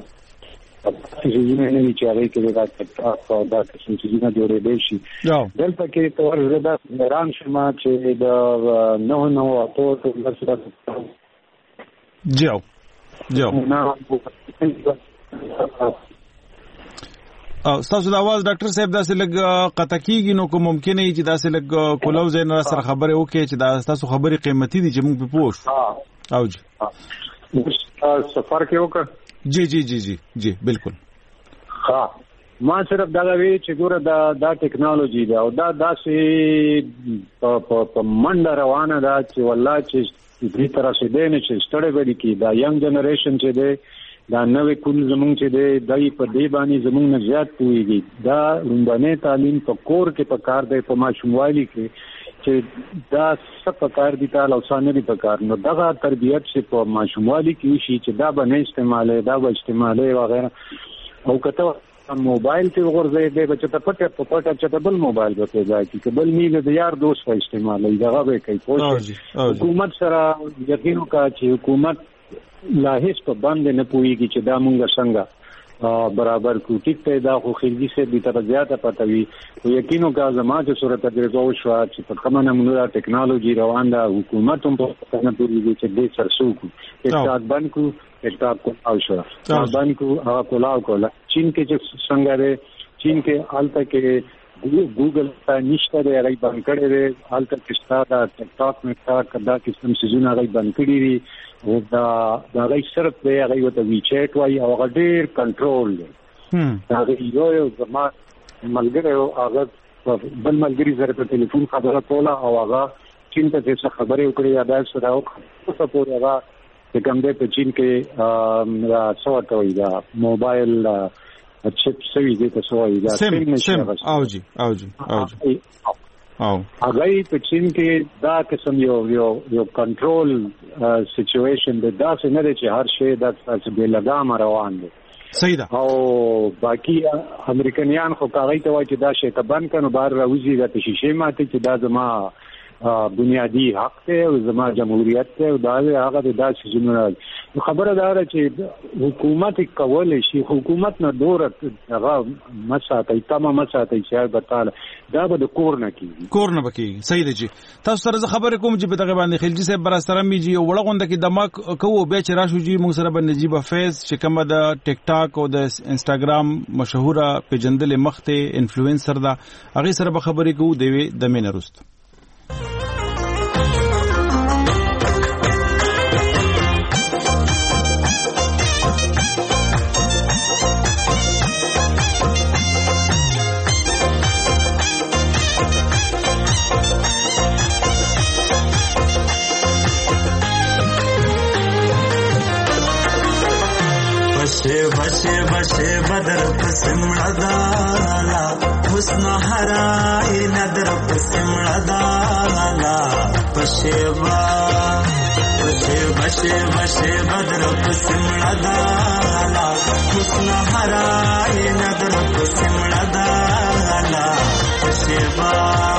چې نه چې هغه کې دا تاسو دا څه چې نه جوړې دی شي دلته کې تور زدا ران شمه چې دا نو نو اته ټول سره جو جو او تاسو د आवाज ډاکټر صاحب داسې لګ قطع کیږي نو کوم ممکن نه چې داسې لګ کولو زین را سره خبره وکړي چې دا تاسو خبرې قیمتي دي چې موږ په پوښ او جی سفر کې وکړه جی جی جی جی جی بالکل ها ما صرف دا وی چې ګوره دا دا ټیکنالوژي دا او دا داسې په منډه روانه ده چې والله چې دې طرح څه دی نه چې ستړي وړي کی دا ینګ جنریشن چې دی دا نوې کول زمونږ چې دی دای په دې باندې زمونږ نه زیات پوهیږي دا لومبنه تعلیم په کور کې په کار دی په ماشوموالي کې چې دا څه په کار دي تعالی او ثانوي په کار نو دغه تربيت چې په ماشوموالي کې شي چې دا به نه استعماله دا به استعماله وغیرہ او کته موبایل کې وګورځي دی چې په پټه په پټه چې بل موبایل به پیدا کی کبل میله د یار دوست په استعمالي دغه به کوي پوه حکومت سره یقین وکړه چې حکومت لا هیڅ په باندې نه پويږي چې دا مونږ څنګه برابر کو ټیک ته دا خو خلګي سه د تر زیاته پټوي او یقینو کا زما چې صورت تجربه شو چې په کومه نمونه ټیکنالوژي روان ده حکومت هم په څنګه پوریږي چې د سرسو کو اقتصاد باندې کو اقتصاد کو او شو باندې کو هغه کولاو کولا چین کې چې څنګه ده چین کې حالت کې ګوګل ته نشته دی هغه بند کړی دی هلته کې شته دا ټیک ټاک مې ټاک دا قسم سيزونه هغه بند کړی دي او دا دا هغه صرف دی هغه ته وی چیټ وایي او هغه ډېر کنټرول دی دا یو یو زما ملګری هغه بل ملګری سره په ټلیفون خبره کوله او هغه چین ته څه خبرې وکړې یا دا سره او څه پورې هغه د کوم دې په چین کې دا څه وایي دا موبایل چپ سوي دي ته سوي دا سم سم او جی او جی او جی او هغه په چین کې دا قسم یو یو یو کنټرول سچويشن د داسې نه دی چې هر شی د تاسو به لګام روان دی صحیح ده او باقي امریکایان خو کاغی ته وایي چې دا شی ته بند کړو بار راوځي د شیشه ماته چې دا زما بنیادی حق ته او زما جمهوریت ته او دا هغه د داسې جنرال خبره ده چې حکومت کول شي حکومت نه دور هغه مساته تمام مساته چې بتاله دا به د کور نه کیږي کور نه بکی صحیح دی چې تاسو سره خبرې کوم چې په دغه باندې خلجی صاحب بر سره میږي او وړغونده کې دماغ کوو به چې راشو جی موږ سره باندې نجیب فیض چې کومه د ټیک ټاک او د انستګرام مشهوره پیجندل مخته انفلوئنسر دا هغه سره به خبرې کوو د د مینرست بشه بشه بدر پسمړه دالا حسن هراي ندر پسمړه دالا بشه با بشه بشه بشه بدر پسمړه دالا حسن هراي ندر پسمړه دالا بشه با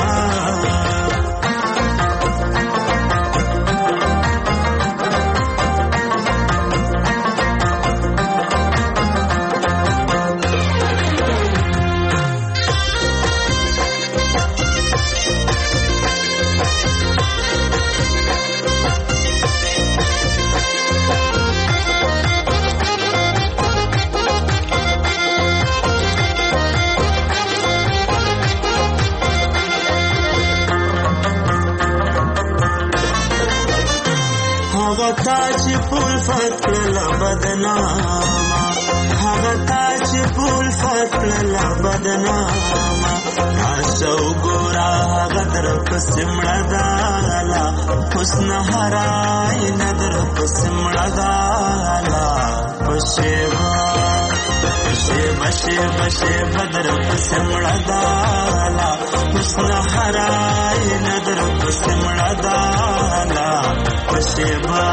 تاج پول فتل بدناما هغه تاج پول فتل بدناما عاشو ګورا غدر پسمړه دالا حسن هراي ندر پسمړه دالا پښېوا پښېوا پښې بدر پسمړه دالا حسن هراي ندر پسمړه دالا پښېوا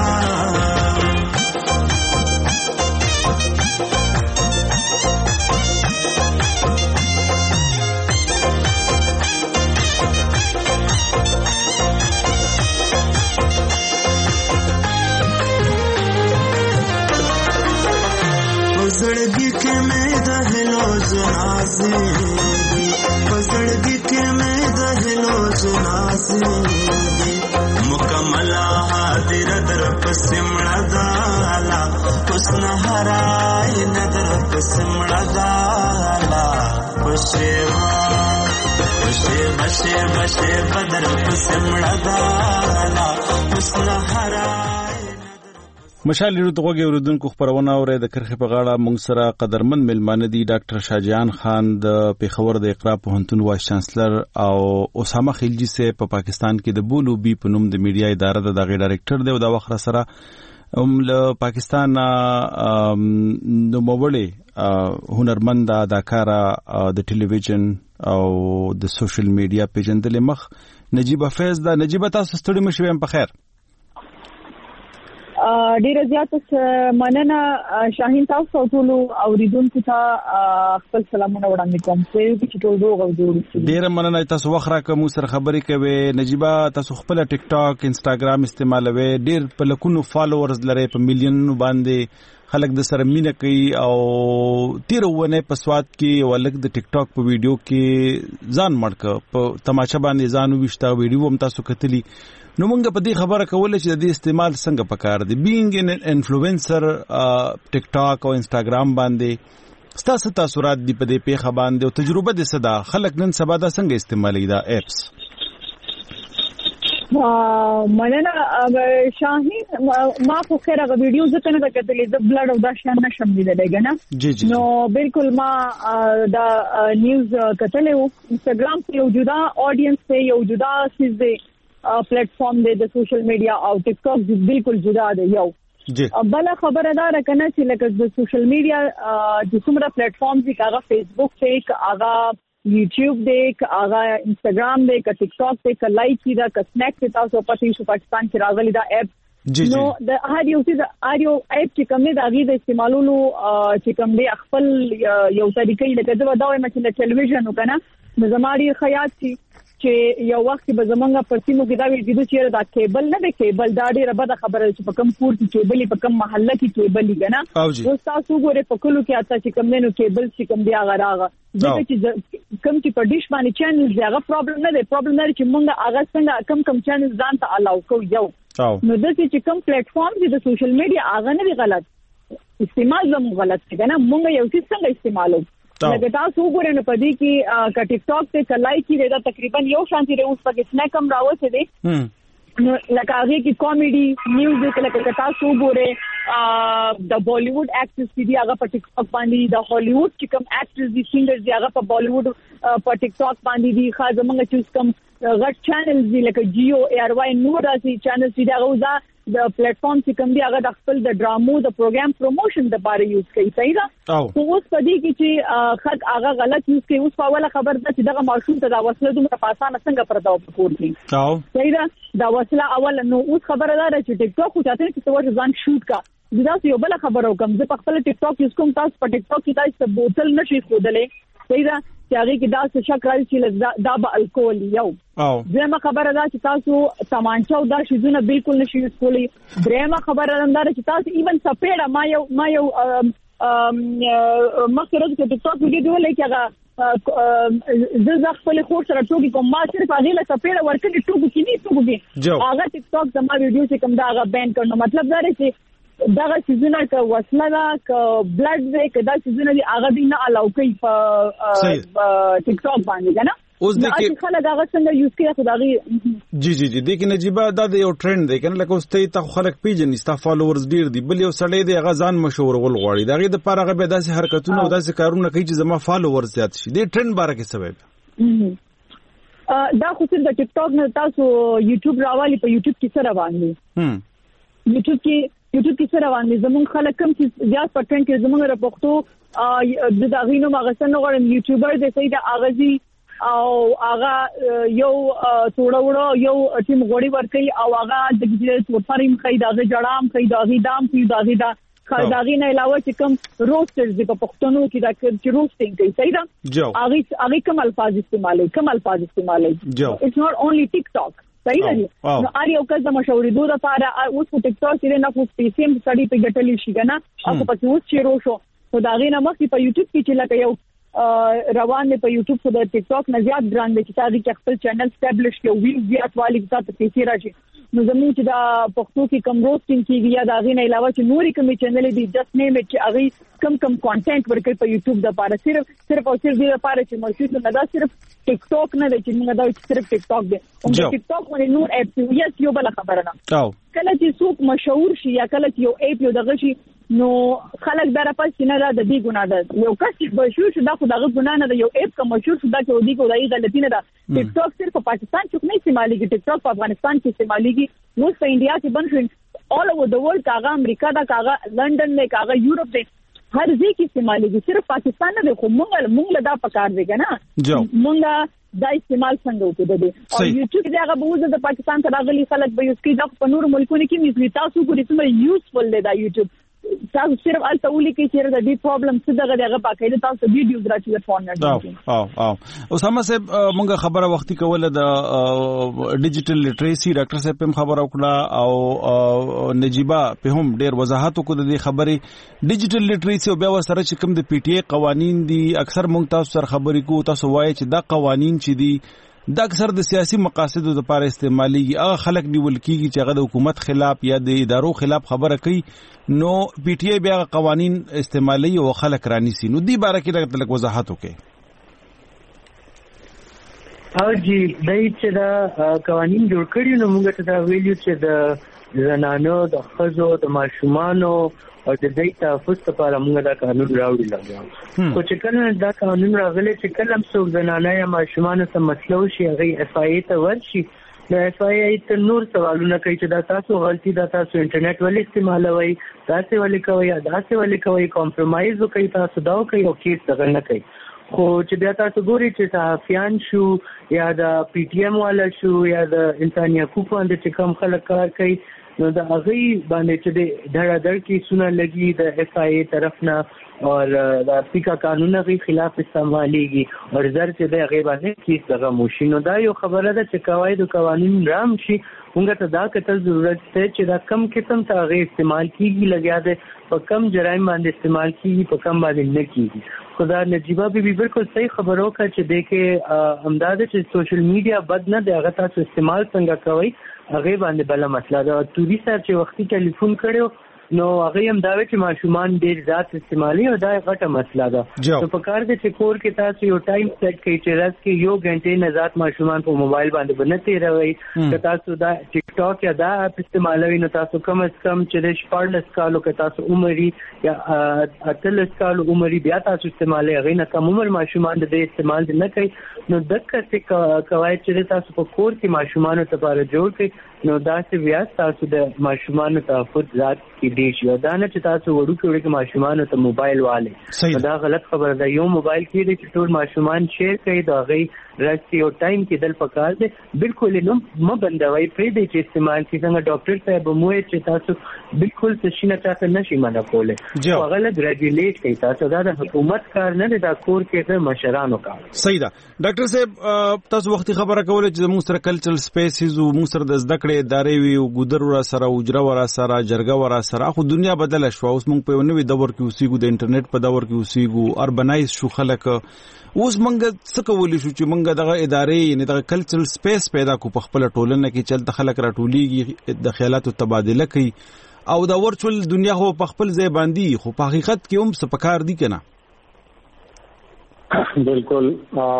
زړګي کې مې د هلو جنازې زړګي کې مې د هلو جنازې مکمل حاضر در پسمړه دالا حسن هراي ندر پسمړه دالا پښېوا پښې بشه بشه بدر پسمړه دالا حسن هراي مشال لرو دغه اوردونکو خبرونه اورې د کرخه په غاړه مونږ سره قدرمن ملمانه دي ډاکټر شاجان خان د پیښور د اقرا پوهنتون وایس چانسلر او اسامه خلجی سه په پا پاکستان کې د بولو بي په نوم د میډیا اداره د دغه ډایریکټر دی او د وخت سره هم له پاکستان نو موړې هنرمند اداکارا د ټلویزیون او د سوشل میډیا پیجندل مخ نجیب فیض دا نجیب تاسو ستړي مشوم په خیر ډیره زیاته مننه شاهین تاسو ټول اوریدونکو ته خپل سلامونه وړاندې کوم چې ټول روغ او جوړ شي ډیره مننه تاسو وخره کوم سره خبرې کوي نجیبه تاسو خپل ټیک ټاک انستګرام استعمالوي ډیر په لکونو فالوورز لري په میلیونونو باندې خلک د سره مینه کوي او تیرونه په سواد کې ولک د ټیک ټاک په ویډیو کې ځان مړک په تماچا باندې ځانو وشتا ویډیو هم تاسو کتلی نو موږ په دې خبره کوله چې د دې استعمال څنګه پکار دی بینګ ان انفلوئنسر ټیک ټاک او انستګرام باندې ستاسو تاثرات دی په دې پیښه باندې او تجربه دې صدا خلک نن سبا دا څنګه استعمالي دا اپس؟ مننه شاهین، ما خو خیر هغه ویډیو زه کنه کتلې د بلډ او دا شان نشم لیدلای کنه. نو بالکل ما دا نیوز کتلې وو. انستګرام ته یو جدا اډینس ته یو جدا سیز دی پلیټ فارم دی د سوشل میډیا او ټیک ټاک بالکل جدا دی یو. بل خبره دا راکنه چې لکه د سوشل میډیا د څومره پلیټ فارم دي، هغه فیسبوک ته، هغه یوټیوب دی، هغه انستګرام دی، که ټیک ټاک دی، که لایک دی، که سنیک دی، تاسو پاتې شو پاکستان کې راغلی دا اپ. نو د هر یو څه هر یو اپ چې کوم دی د هغې د استعمالولو چې کوم دی خپل یو طریقې لکه زه به دا وایم چې د ټلویزیون وکنه نو زما ډېر ښه یاد شي چې یو وخت به زمونږ په سیمو کې دا ویل کېدو چې دا کیبل نه دی، کیبل دا ډېره بده خبره چې په کوم کور کې کیبل په کوم محله کې کیبل دی کنه. اوس تاسو ګورئ په کلو کې اته چې کوم نو کیبل چې کوم دی هغه راغه ځکه چې کوم چې په ډیش باندې چینل دی هغه پرابلم نه دی. پرابلم نه چې مونږ هغه څنګه کم کم چینل ځان ته الاو کو یو. نو د چې کوم پلیټ فارم دی د سوشل میډیا هغه نه دی غلط، استعمال زمو غلط دی کنه. مونږ یو څه څنګه استعمالو لکه تاسو وګورئ نو په دې کې ک ټیک ټاک ته کلای کې دا تقریبا یو شانتي دی. اوس پکې سنیک هم راوځي دي نو لکه هغه کې کامیډي میوزیک لکه تاسو وګورئ د بالیوډ اکټرز دي هغه په ټیک ټاک باندې، د هالیوډ چې کوم اکټرز دي سینګرز دي هغه په بالیوډ په ټیک ټاک باندې دي. خاص موږ چې کوم غټ چینلز دي لکه جیو ایر واي نور داسې چینلز دي هغه د پلیټ فارم چې کوم دی هغه د خپل د ډرامو د پروګرام پروموشن لپاره یوز کوي. صحیح ده. خو اوس په دې کې چې خلک هغه غلط یوز کوي. اوس په اوله خبر ده چې دغه ماشوم ته دا وسله دومره په اسانه څنګه پرته ورکول کړي. صحیح ده. دا وسله اول نو اوس خبره ده چې ټیک ټاک خو چاته چې څو ځان شوټ کا دا یو بل خبره وکم. زه په خپل ټیک ټاک یوز کوم، تاسو په ټیک ټاک کې تاسو بوتل نشي خودلې. صحیح ده چې هغه کې دا څه شک راځي چې دا به الکول یو. زما خبره ده چې تاسو تمانچا او دا شیزونه بالکل نشي یوز کولی. درېمه خبره ده چې تاسو ایون سپېړه ما یو ما یو مخکې راځي چې ټیک ټاک ویډیو لای کې هغه زه خپل خور سره ټوګي کوم، ما صرف هغه له سپېړه ورکړي ټوګو کې نه ټوګي هغه ټیک ټاک زما ویډیو چې کوم دا هغه بین کړنو. مطلب دا دی چې دغه سيزونه ک وسله ده ک بلډ دی ک دا سيزونه دی هغه دی نه الاو کوي په ټیک ټاک باندې کنه. اوس د کې خلک هغه څنګه یوز کوي خدای. جی جی جی د کې نجيبه دا یو ټرند دی کنه. لکه اوس ته خلک پیژنې ستا فالوورز ډیر دي، بل یو سړی دی هغه ځان مشهور ول غواړي دغه د پاره هغه به داسې حرکتونه او داسې کارونه کوي چې زما فالوورز زیات شي. د ټرند باره کې سبب دا خو صرف د ټیک ټاک نه تاسو یوټیوب راوالي په یوټیوب کې سره باندې هم یوټیوب کې یوټیوب کې سره باندې زمون خلک کم چې زیات پټن کې زمون را پښتو د داغینو مغسن غوړم یوټیوبر د سید اغازي او هغه یو توړه وړو یو ټیم غوړي ورکي او هغه د ګجې تورفریم خیداغه جړام خیداغي دام خیداغي دا خیداغي نه علاوه چې کوم روسترز د پښتنو کې دا چې روستینګ کوي. صحیح ده. هغه هغه کوم الفاظ استعمالوي کوم الفاظ استعمالوي. اټس ناٹ اونلی ټیک ټاک. صحیح ده. نو اړ یو کس د مشورې دوه لپاره اوس په ټیک ټاک کې نه خو سپیسیم سړی په ګټلې شي کنه او په اوس چې روشو خو دا غي نه مخکې په یوټیوب کې چې لکه یو روان دی په یوټیوب خو د ټیک ټاک نه زیات ګران دی چې تاسو کې خپل چینل اسټابلیش کړئ، ویو زیات والی تاسو ته پیسې راځي. نو زموږ چې دا پښتو کې کم روستینګ کیږي یا دا غي نه علاوه چې نوري کوم چینل دي جست نیم چې هغه کم کم کانټینټ ورکړي په یوټیوب د لپاره صرف صرف او صرف د لپاره چې مرشد نه دا صرف ټیک ټاک نه دی چې موږ دا صرف ټیک ټاک دی. او ټیک ټاک باندې نور اپ یو یو بل خبره نه کله چې څوک مشهور شي یا کله چې یو اپ یو دغه شي نو خلک دا راپاس نه را د دې ګناه ده. یو کس چې مشهور شي دا خو دغه ګناه نه ده. یو اپ کوم مشهور شي دا کې ودی کو دای غلطی نه ده. ټیک ټاک صرف په پاکستان کې نه استعماليږي، ټیک ټاک په افغانستان کې استعماليږي، نو په انډیا کې بن شو all over the world کاغه امریکا دا کاغه لندن نه کاغه یورپ دی هر ځای کې استعماليږي. صرف پاکستان نه خو مونږ مونږ دا پکار دی کنه مونږ دا استعمال څنګه وکړو. او یوټیوب دی هغه بوزه د پاکستان ته راغلي خلک به یوز کوي. دا په نور ملکونو کې مې تاسو ګورئ څومره یوزفل دی دا یوټیوب. تاسو صرف الته ولي کې چې دا دې پرابلم څه دغه دغه باقاعده تاسو ویډیوز راځي فون نه. او او اسامه صاحب مونږه خبره وختي کوله د ډیجیټل لیټریسي ډاکټر صاحب هم خبر وکړه او نجيبه په هم ډیر وضاحت وکړه د خبرې ډیجیټل لیټریسي او بیا سره چې کوم د پی ټی ای قوانين دي اکثر مونږ تاسو سره خبرې کوو تاسو وایي چې دا قوانين چې دي دا اکثر د سیاسي مقاصدو لپاره استعماليږي. هغه خلک نیول کیږي چې هغه د حکومت خلاف یا د ادارو خلاف خبره کوي نو پی ټی آی بیا قوانین استعمالي او خلک رانیسي. نو دی باره کې لږ وضاحت وکړئ. او جی دای چې دا قوانین جوړ کړی نو موږ ته دا ویلو چې د زنانو د خزو د ماشومانو او د دې تحفظ لپاره موږ دا قانون راوړی لګاو. خو چې کله دا قانون راغلی چې کله هم څوک زنانه یا ماشومانو ته مسله وشي هغه اف آی ای ته ورشي د اف آی ای ته نور سوالونه کوي چې دا تاسو غلطي دا تاسو انټرنیټ ولې استعمالوي تاسو ولې کوي یا تاسو ولې کوي کمپرمایز کوي تاسو دا کوي او کیس څنګه نه کوي. خو چې بیا تاسو ګورئ چې صحافیان شو یا د پی ټی ایم والا شو یا د انساني حقوقو باندې چې کوم خلک کار کوي نو د هغه باندې چې د دړه کې سونه لګي د اف آی ای طرف نه او د افریقا قانون غي خلاف استعماليږي او زر چې د هغه باندې کیس لګا موشي. نو دا یو خبره ده چې قواعد او قوانین رام شي موږ ته دا کتل ضرورت دی چې دا کم قسم ته هغه استعمال کیږي لګیا ده په کم جرایم باندې استعمال کیږي په کم باندې نه کیږي. خدا نجیبه بی بی بالکل صحیح خبرو کا چې دیکھے امداد چې سوشل میډیا بد نه دی هغه تاسو استعمال څنګه کوي هغه باندې بل مسله ده. توري صاحب چې وختي ټلیفون کړو نو هغه هم دا چې ماشومان ډیر ذات استعمالي او دا غټه مسله ده. نو په کار کې چې کور کې تاسو یو ټایم سیټ کړئ چې راز کې یو غنټه نه ذات ماشومان په موبایل باندې بنته راوي چې تاسو دا ټیک ټاک یا دا اپ استعمالوي نو تاسو کم از کم چې د شپږ کالو کې تاسو عمري یا اتل کالو عمري بیا تاسو استعمالي غي نه کم عمر ماشومان د استعمال نه کوي نو دغه څه قواعد چې تاسو په کور کې ماشومان ته لپاره جوړ کړئ نو دا چې بیا تاسو د ماشومان تحفظ ذات کې دی شو دا نه چې تاسو وړو کې کې ماشومان ته موبایل والے دا غلط خبره ده. یو موبایل کې د ټول ماشومان شیر کوي دا غي راځي او ټایم کې دل پکار دي بالکل نو م بندوي پرې د چې استعمال کې څنګه ډاکټر صاحب مو چې تاسو بالکل څه نه چاته نشي منع کوله او غلط ریګولیټ کوي تاسو دا د حکومت کار نه دی دا کور کې د مشرانو کار. صحیح ده ډاکټر صاحب تاسو وختي خبره کوله چې موږ سره کلچرل سپیسز او موږ سره د زده کړې ادارې وي او ګودر ور سره اوجره ور سره جرګه ور سره خو دنیا بدله شو اوس موږ په نوې دور کې اوسېګو د انټرنیټ په دور کې اوسېګو اربنایز شو خلک اوس موږ څه کولی شو چې موږ دغه ادارې یعنی دغه کلچرل سپیس پیدا کو په خپل ټولنه کې چلته خلک راټولېږي د خیالاتو تبادله کوي او دا ورچول دنیا خو په خپل ځای باندې خو په حقیقت کې هم څه پکار دي کنه. بالکل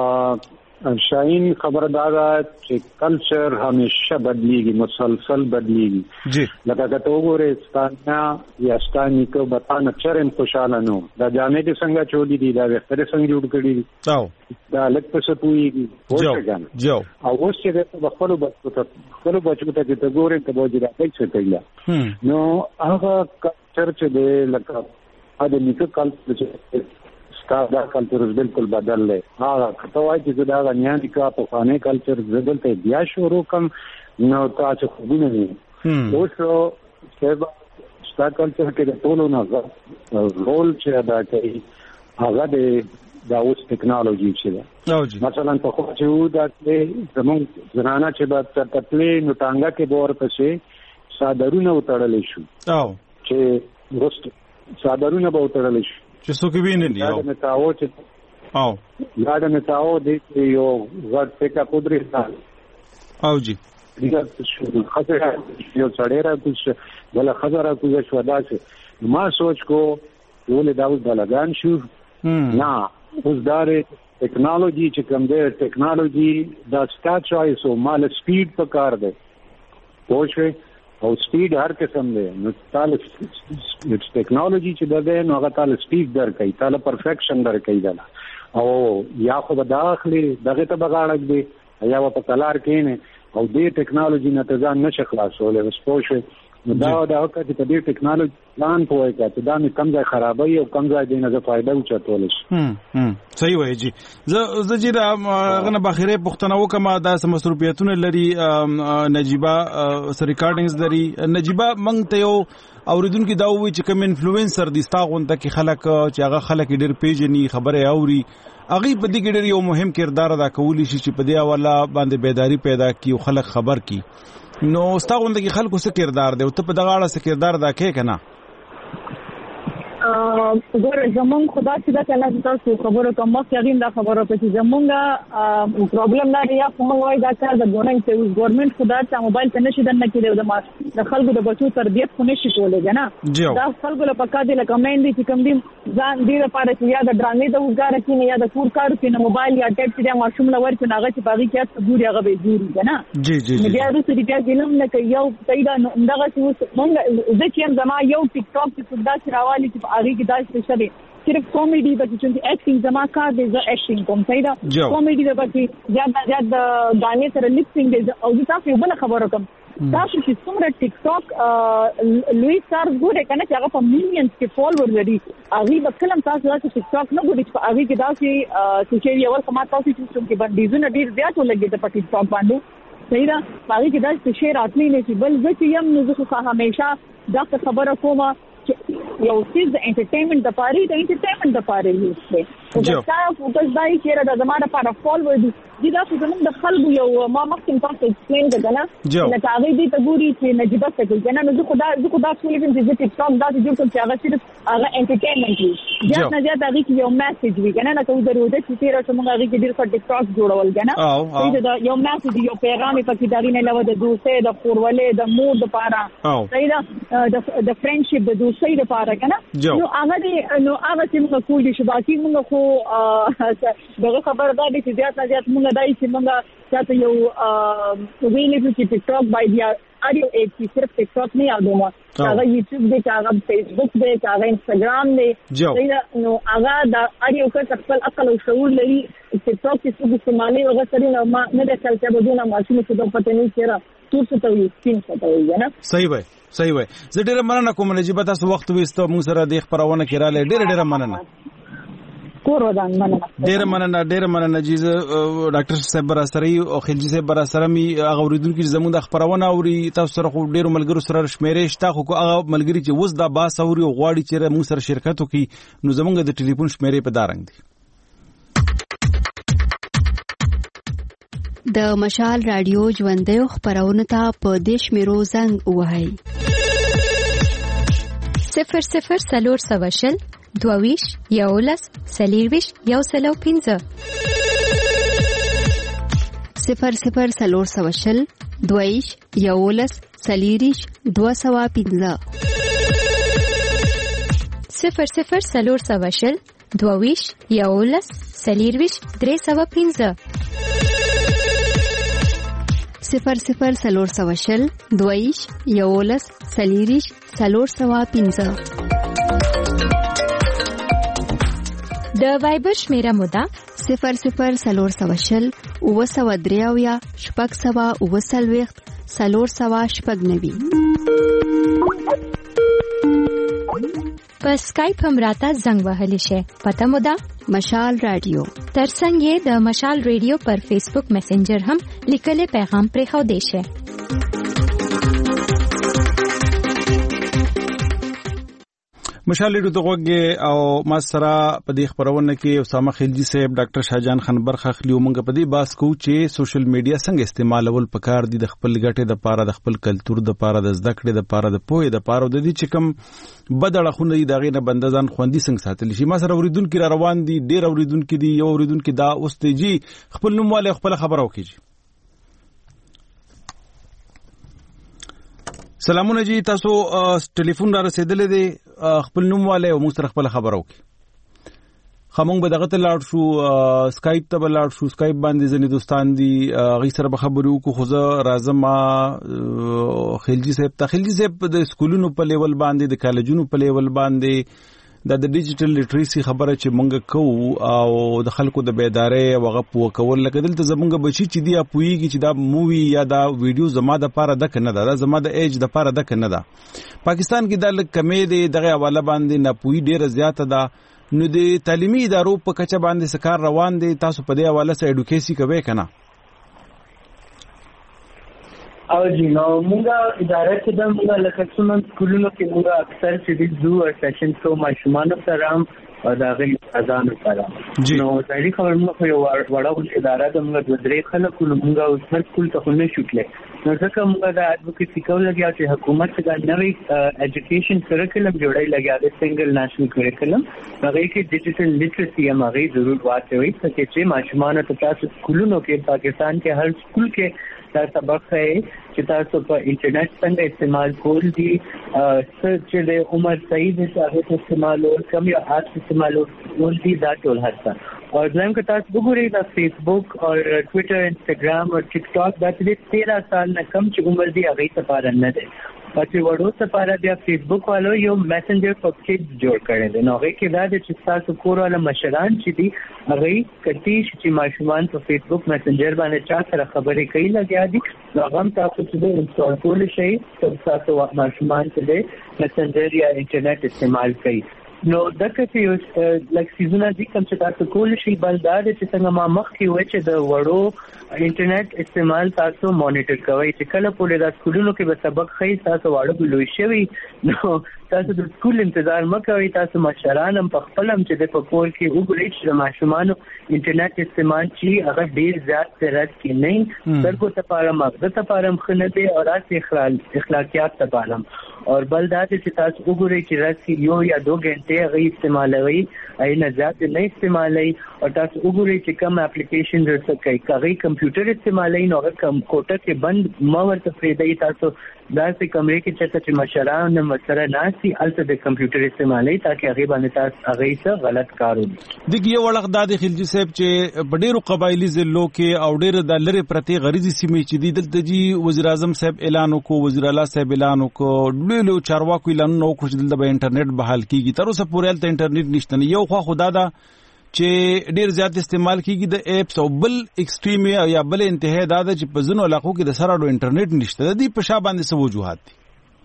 شاهین خبردار چې کلچر همیشه بدلیږي مسلسل بدلیږي جی لکه کته وګوره ستانیا یا ستانی کو بتانه چرم خوشاله نو دا جامې کې څنګه چولې دي دا وختره څنګه جوړ کړی دي او دا لکه څه پوي ورته جو او اوس چې په خپل بچو ته خپل بچو ته چې وګوره ته به جوړه څه کوي نو هغه کلچر چې د لکه اده نیکه کلچر دا کلچر بالکل بدل دی. هغه کته وایي چې دا غنیان کا په خانه کلچر زدل ته بیا شروع کم نو تاسو خو نه وینئ. اوس سبا ستا کلچر کې د ټولو نه رول چې ادا کوي هغه د دا اوس ټیکنالوژي چې ده مثلا په خو چې دا زمون زنانه چې به تطلې نو ټانګه کې بور پسې صادرونه وتړل شو او چې رست صادرونه به وتړل شو چې څوک ویني دی او متاو چې او یاد متاو د یو غټ پکا قدرت او جی دا خطر یو څړې را کوڅ بل خبره کوڅ شو دا چې ما سوچ کو ولې دا اوس بلګان شو نه اوس دارې ټیکنالوژي چې کوم دی ټیکنالوژي دا ستا چوایس او مال سپیډ په کار دی پوه او سپیډ هر قسم دی نو تعالی ټیکنالوژي چې ده نو هغه تعالی سپیډ درکوي تعالی پرفیکشن درکوي دا او یا خو به داخلي دغه ته بغاړک دی یا په کلار کې نه او دې ټیکنالوژي نه ته ځان نشه خلاصولې اوس پوه نو دا دا وکړه چې دې ټیکنالوژي پلان پوهه کوي دا نه کم ځای خرابوي او کم ځای دې نه فائدہ اوچتول شي. هم هم صحیح وایي جی زه زه چې دا غنه بخیره پښتنه وکم دا سم مصروفیتونه لري نجيبه سر ریکارډینګز لري نجيبه مونږ ته یو اوریدونکو دا وی چې کوم انفلوئنسر دي ستاغونته کې خلک چې هغه خلک ډېر پیژني خبره اوري اغي په دې کې ډېر یو مهم کردار ادا کولی شي چې په دې حواله باندې بیداری پیدا کی او خلک خبر کی نو ستاغونده کې خلکو څه کردار دی او ته په دغه اړه څه کردار دا کې کنه ګور زمون خدا چې دا کله تاسو خبرو کوم چې هغه دا خبرو په چې زمونږه پرابلم نه یا کوم وای دا کار د ګورنمنت ته ګورنمنت خدا چې موبایل ته نشي دنه کېدو د ما د خلکو د بچو تربیت خو نشي کولای کنه دا خلکو له پکا دي لکه مېندې چې کوم دي ځان دې لپاره چې یا د ډرامې د وګاره کې یا د کور کار کې نه موبایل یا ټیب چې ماشوم لور چې ناغه چې باغی کې ګوري هغه به ګوري کنه جی جی جی بیا د سړي بیا ګلم نه کوي یو پیدا دغه چې مونږ د چې زما یو ټیک ټاک کې صدا شراوالي چې هغه کې دا څه شوی صرف کامیډي د چې اکټینګ زما کار دی زه اکټینګ کوم پیدا کامیډي د پکې زیات زیات غانې سره لیپسینګ دی او تاسو یو بل خبره کوم تاسو چې څومره ټیک ټاک لوی سار ګوره کنه چې هغه په میلیونز کې فالوور لري هغه به کلم تاسو راځي ټیک ټاک نه ګوري چې هغه کې داسې چې یو ول کومه تاسو چې څومره باندې ډیر زیات ولګي د ټیک ټاک باندې صحیح دا هغه کې داسې شی راتلی نه چې بل زه چې يم نو زه همیشه دا خبره کومه یو څه د انټرټینمنت د پاره د انټرټینمنت د پاره یوز دی دا تاسو فوکس دای چې د زمانه لپاره فالوور دي دا څه زموږ د خلکو یو ما مخکې تاسو ایکسپلین کړل چې هغه دې ته ګوري چې نجيبه څه کوي کنه نو زه خدا زه خدا ټول کوم چې ټیک ټاک دا چې کوم چې هغه صرف هغه انټرټینمنت دی یا نه زیات هغه کې یو میسج وی کنه نو ته ضرورت چې تیر څه هغه کې ډیر څه ټیک ټاک جوړول کنه دا یو میسج یو پیغام پکې داري نه لوي د دوسه د خورولې د مور د پاره صحیح دا د فرندشپ د دوسه د پاره کنه نو هغه دې نو هغه چې موږ کولی شو باقي موږ خو دغه خبر دا دي چې زیات نه زیات موږ دای چې موږ تاسو یو ویلې چې ټیک ټاک باندې اړیو ایپ چې صرف ټیک ټاک نه یادوم هغه یوټیوب دی هغه فیسبوک دی هغه انستګرام دی نو هغه دا اړیو کې خپل عقل او شعور لري ټیک ټاک چې څه استعمالي هغه سره نو ما نه د کلچر بدونه ماشين څه د پته نه چیرې ټول څه ته وي سپین څه ته وي نه صحیح وای صحیح وای زه ډیره مننه کوم چې به تاسو وخت وېستو موږ سره د خبرونه کړاله ډیره ډیره مننه کور ودان مننه ډیر مننه ډیر مننه جی ډاکټر صاحب براسري او خلجی صاحب براسره می هغه اوریدونکو چې زموږ د خبرونه اوري تاسو سره خو ډیر ملګرو سره شمیرې شته خو هغه ملګری چې وز د باس اوري او غواړي چې موږ سره شرکت وکړي نو زموږ د ټلیفون شمیرې په دارنګ دي د مشال رادیو ژوندې خبرونه ته په دیش میرو زنګ وهاي صفر صفر سلور سواشل دوویش یولس سلیرویش یو سلو پینځه صفر صفر سلور سواشل دوویش یولس سلیریش دو سوا پینځه صفر صفر سلور سواشل دوویش یولس سلیرویش درې سوا پینځه صفر صفر سلور سواشل دویش یولس سلیریش سلور سوا پینځه د وایبر شمیره مودا صفر صفر سلور سواشل او سوا دریاویا شپږ سوا او سلويخت سلور سوا شپږ نوي په اسکایپ هم راته زنګ وهلی شي پته مودا مشال رادیو ترڅنګ یې د مشال رادیو پر فیسبوک میسنجر هم لیکلي پیغام پرې خو دی شي مشال رادیو ته وګورئ او ما سره په دې خبرونه کې اسامه خلجی صاحب ډاکټر شاهجان خنبر خخلیو مونږ په دې باس کو چې سوشل میډیا څنګه استعمالول پکار دي د خپل ګټې د پاره د خپل کلچر د پاره د زده کړې د پاره د پوهې د پاره د دې چې کوم بدړه خو نه دغه نه بندزان خوندي څنګه ساتل شي ما سره اوریدونکو را روان دي ډیر اوریدونکو دي یو اوریدونکو دا اوس ته جی خپل نوم والے خپل خبر او کیږي سلامونه جی تاسو ټلیفون را رسیدلې دي خپل نوم والے او موږ سره خپل خبر او کی خمون به دغه ته لاړ شو اسکایپ ته لاړ شو اسکایپ باندې ځنې دوستان دي غي سره به خبرو کو خو زه راځم خلجی صاحب ته خلجی صاحب د سکولونو په لیول باندې د کالجونو په لیول باندې د ډیجیټل لیټریسي خبره چې مونږ کوو او د خلکو د بیدارۍ او غو کول لکه دلته زمونږ بچی چې دی اپويږي چې دا مووي یا دا ویډیو زما د پاره د کنه دا زما د ایج د پاره د کنه دا پاکستان کې د کمی دی دغه حواله باندې نه پوي ډیره زیاته ده نو د تعلیمي ادارو په کچه باندې سکار روان دي تاسو په دې حواله سره اډوکیسي کوي کنه او جی نو موږ اداره کې د موږ لکه څنګه سکولونو کې موږ اکثر چې د زو سیشن سو ماشومان سره هم او دا غي اذان وکړه نو ځای خبر موږ یو وړاندې اداره د موږ د درې خلکو موږ اوس هر کول ته نه شوټله نو ځکه موږ د اډوکیسي کول لګیا چې حکومت څنګه نوې اډوکیشن کریکولم جوړای لګیا د سنگل نېشنل کریکولم هغه کې ډیجیټل لیټرسي هم هغه ضرور واچوي چې ماشومان ته تاسو سکولونو کې پاکستان کې هر سکول کې دا سبق ہے چې تاسو په انټرنیټ څنګه استعمال کول دي چې د عمر صحیح د هغه استعمال او کم یا هات استعمال ول دي دا ټول هڅه اور ځم که تاسو وګورئ دا فیسبوک او ټوئیټر انسټاګرام او ټیک ټاک دا چې تیرہ سال نه کم چې عمر دي هغه لپاره نه ده او چې وړو لپاره بیا فیسبوک والو یو میسنجر په کې جوړ کړی دی نو هغه کې دا چې تاسو کور والا مشران چې دي هغه کتی چې ماشومان په فیسبوک میسنجر باندې چا سره خبرې کوي لګیا دي نو هغه تاسو چې انسټال کول شي تاسو ماشومان چې میسنجر یا انټرنیټ استعمال کوي نو دغه چې لکه سیزونه دي کوم چې تاسو کول شي بلدار چې څنګه ما مخ کې وای چې د وړو انټرنیټ استعمال تاسو مانیټر کوئ چې کله په لږه سکولونو کې به سبق خي تاسو واړو لوي شوی نو تاسو د سکول انتظار مکوئ تاسو مشران هم په خپل هم چې د پکور کې وګورئ چې ماشومان انټرنیټ استعمال چی هغه ډیر زیات ترات کې نه درکو ته پاره مغزه ته پاره مخنه دي او راځي اخلاق اخلاقیات ته پاره اور بل دا چې تاسو وګورئ چې راځي یو یا دوه غنټه غي استعمالوي اې نه زیات نه استعمالوي او تاسو وګورئ چې کوم اپلیکیشن درته کوي کغی کمپیوټر استعمالوي نو هغه کوم کوټه کې بند ما ورته فریدای تاسو دا چې کمرې کې چې چې مشران مسره ناسي الته د کمپیوټر استعمالي ترڅو هغه باندې تاسو هغه څه غلط کار وکړي دغه یو وړق د خلجی صاحب چې بډیرو قبایلی ضلعو کې او ډیر د لری پرتی غریزي سیمې چې د دلته جی وزیر اعظم صاحب اعلان وکړو وزیر اعلی صاحب اعلان وکړو ډیرو چارواکو اعلان وکړو چې دلته به انټرنیټ بحال کیږي تر اوسه پورې الته انټرنیټ نشته یو خو خدا دا چې ډیر زیات استعمال کیږي د اپس او بل ایکستریم یا بل انتهای دا چې په ځینو علاقو کې د سره انټرنیټ نشته د دې په شا باندې څه وجوهات دي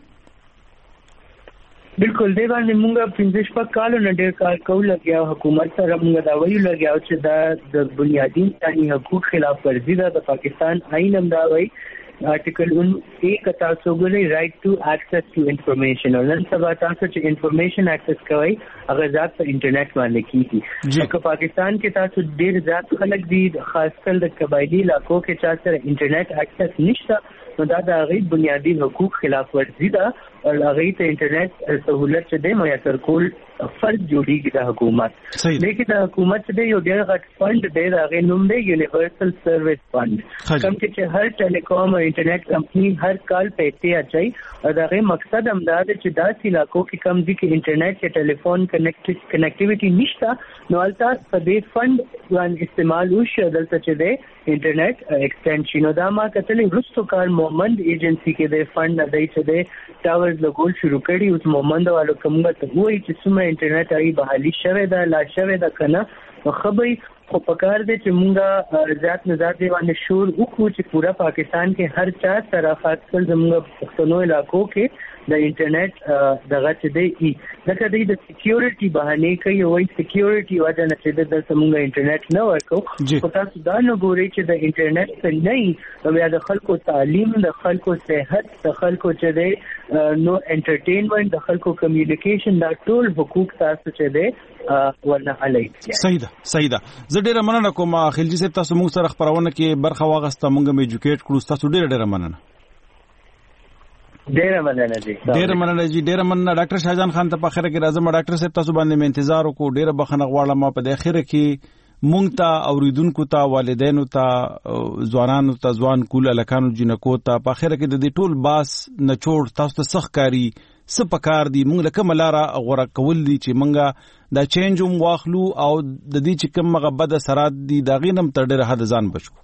بالکل دی باندې موږ پنځه شپږ کال نه ډیر کار کوو لګیا حکومت سره موږ دا ویل لګیا چې دا د بنیادی انساني حقوق خلاف ورزي ده د پاکستان آئین هم دا وایي آرټیکل ایک تاسو غوړي رائټ ټو اکسس ټو انفارمیشن او نن سبا تاسو چې انفارمیشن اکسس کوئ هغه ذات په انټرنیټ باندې کیږي چې پاکستان کې تاسو ډیر ذات خلک دي خاص کر د قبایلی علاقو کې چې سره انټرنیټ اکسس نشته نو دا د غي بنیادی حقوق خلاف ورزي ده او هغه ته انټرنیټ سہولت چې د میسر کول فرض جوړیږي د حکومت لیکن د حکومت د یو ډیر غټ فند دی هغه نوم دی یونیورسل سروس فند کوم چې هر ټیلیکوم او انټرنیټ کمپنی هر کال پیسې اچي او دا غي مقصد هم دا دی چې داسې علاقو کې کم دي کې انټرنیټ یا ټلیفون کنیکټ کنیکټیویټي نشته نو البته په دې فند باندې استعمال وشي دلته چې د انټرنیټ ایکسټنشن او دا ما کتلې رستو کار مومند ایجنسی کې د فند دای چې د ټاورز لګول شروع کړي اوس مومند والو کومه ته وایي چې څومره انټرنیټ ای بحالي شوه دا لا شوه دا کنه خبري خو پکار دي چې مونږه ذات نظر دی باندې شور وکړو چې پورا پاکستان کې هر چا سره خاص کر زموږ پښتنو علاقو کې د انټرنیټ دغه چې دی دغه د سکیورټي بهانه کوي او سکیورټي وجه نه چې د زموږ انټرنیټ نه ورکو خو تاسو دا نه ګورئ چې د انټرنیټ څخه نه او بیا د خلکو تعلیم د خلکو صحت د خلکو چې دی نو انټرټینمنت د خلکو کمیونیکیشن دا ټول حقوق تاسو چې دی ورنه علي صحیح ده صحیح ده زه ډیره مننه کوم خلجی صاحب تاسو موږ سره خبرونه کې برخه واغسته موږ مې ایجوکیټ کړو تاسو ډیره ډیره مننه ډیره مننه جی ډیره مننه جی ډیره مننه ډاکټر شاهجان خان ته په اخر کې راځم ډاکټر صاحب تاسو باندې مې انتظار وکړو ډیره بخنه غواړم په د اخر کې مونږ ته اوریدونکو ته والدینو ته ځوانانو ته ځوان کول الکانو جنکو ته په اخر کې د دې ټول باس نچوړ تاسو ته سخت کاری سپکار دی مونږ لکه ملاره غوړه کول دي چې مونږه دا چینج هم واخلو او د دې چې کوم مغبد سرات دي دا غینم تر ډیره حد ځان بچو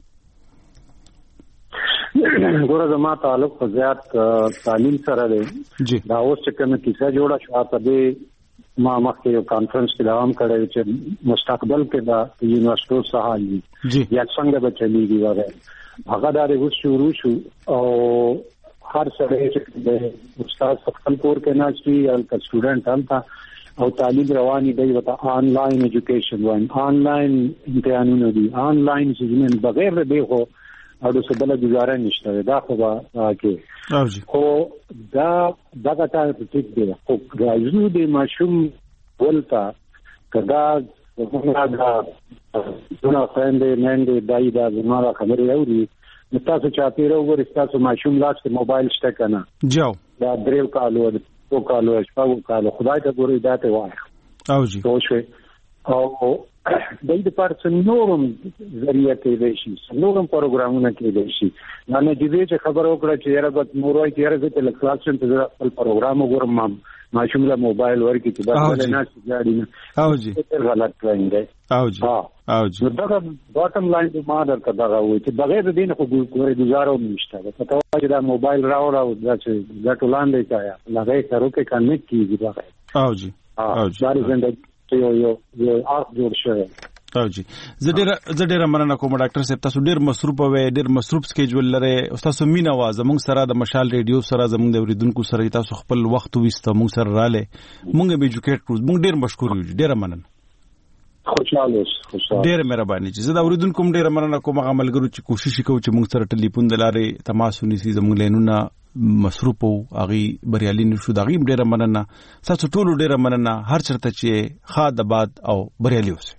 ګوره زما تعلق په زیات تعلیم سره دی دا اوس چې کومه کیسه جوړه شو په دې ما مخکې یو کانفرنس کې دوام کړی چې مستقبل کې دا یونیورسيټو سهالي یا څنګه به چلیږي وغیرہ هغه دا د شروع شو او هر سره چې د استاد خپل کور کې ناشتي او د سټوډنټ هم تا او تعلیم رواني دی وته آنلاین ایجوکیشن وان آنلاین امتحانونه دي آنلاین چې بغیر د دې خو او د څه بل گزاره نشته دا خو کې خو دا دا تا ټیک دی خو راځو د ماشوم ولتا کدا موږ دا څنګه څنګه نن دای دا زموږه خبرې اوري نو تاسو چا پیرو ور تاسو ماشوم لاس کې موبایل شته کنه جاو دا دریو کالو او کالو شپږ کالو خدای ته ګوري دا ته وای او جی او شوي او د دې پارڅ نورم ذریعہ کې دی شي نورم پروګرامونه کې دی شي نه دې چې خبر وکړه چې یاره بد مورای چې یاره ته کلاس ته خپل پروګرام وګورم ماشوم له موبایل ورکی چې بس نه ځاړي نه او جی غلط کړی دی او جی او جی دا باټم لاین دی ما درته دا وایي چې بغیر دې نه خو ګورې گزارو نشته دا ته چې دا موبایل راوړاو دا چې دا ټولان دی کایا لږه کارو کې کنیکټ کیږي بغیر او جی او جی دا زندګي یو یو یو ارت جوړ شوی او جی زه ډېر زه ډېر مننه کوم ډاکټر صاحب تاسو ډېر مصروف وې ډېر مصروف سکیجول لري تاسو مینا واز موږ سره د مشال ریډیو سره زموږ د اوریدونکو سره تاسو خپل وخت وست موږ سره رااله موږ به ایجوکیټ کړو موږ ډېر مشکور یو ډېر مننه خوشاله خوشاله ډېر مهرباني چې زه د اوریدونکو ډېر مننه کوم هغه ملګرو چې کوشش وکړو چې موږ سره ټلیفون دلاره تماس ونیسي زموږ لینونه مصروف او اغي بریالي نشو دغه ډېر مننه تاسو ټول ډېر مننه هر چرته چې خاد آباد او بریالي اوسه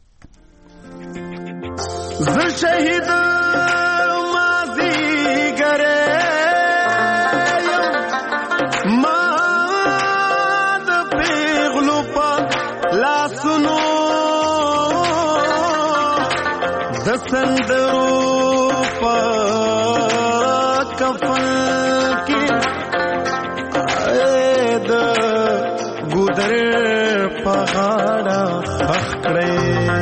زه شهید مازی ګره ما د پیغلو په لاسونو د سندرو په کفن کې د ګودر په غاړه خخ کړې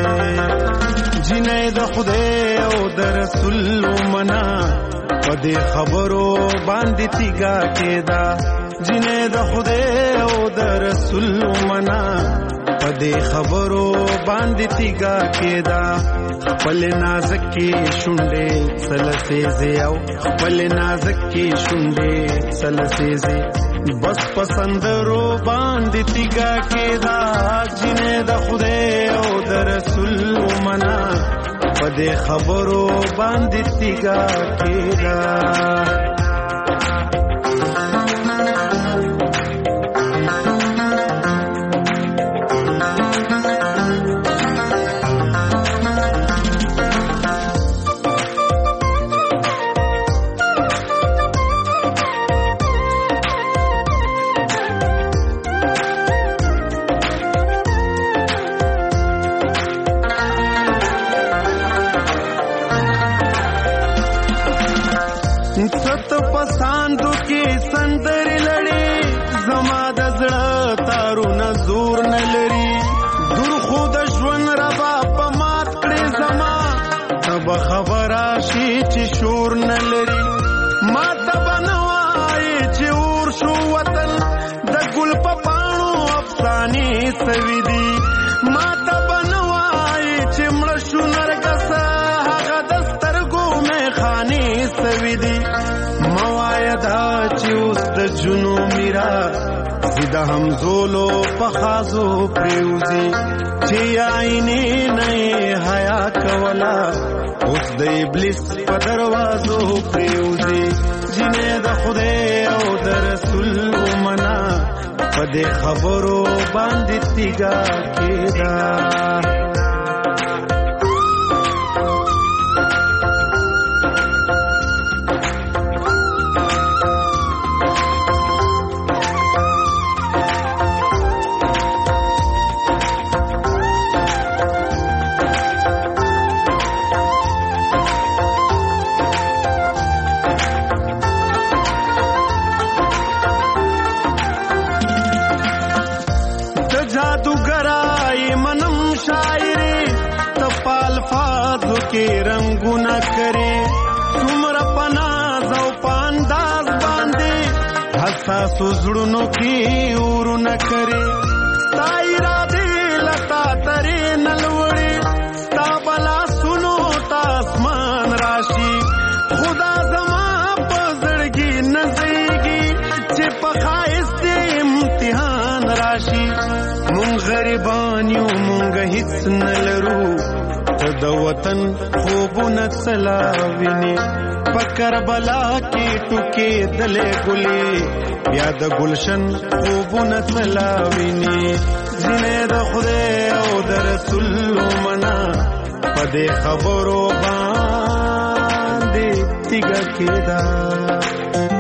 جنې د خدای او د رسول منا پدې خبرو باندې تیګه کېدا جنې د خدای او د رسول منا پدې خبرو باندې تیګه کېدا خپل نازکې شونډې سلسېزې او خپل نازکې شونډې سلسېزې بس پسندرو باندې تیګه کېدا جنې د خدای او د رسول منا پدې خبرو باندې تیګه کېدا ست پساندو کې سندر لړې زما د زړه تارونه زور نه لري دور خو د ژوند ربا په مات کړې زما تب خبره شي چې شور نه لري ما ته بنوای چې اور شو وطن د ګل په پاڼو افسانې سوي دي ما ته بنوای چې مړ شو نرګس هغه د سترګو مې خانې سوي دي موایدا چې اوس د جنو میرا زیدا همزولو پخازو پریوزی چې عینې نه حیا کولا اوس د ابلیس په دروازو پریوزی جنې د خدای او د رسول منا په دې خبرو باندې تیګه کېدا کې رنگونه کرے څومره پناز او پانداز باندې حساس زړونو کې ورونه کرے ستای را دې لتا ترې نلوړې ستا بلا سنو تاسمان راشي خدا زما په زړګي نزيږي چې په خایست امتحان راشي مونږ غریبان یو مونږ هیڅ نه لرو د وطن خوبونه سلاوینه پکر بلا کې ټوکې دلې ګلې بیا د ګلشن خوبونه سلاوینه زینه د خدای او د رسول منا پدې خبرو باندې تیګه کېدا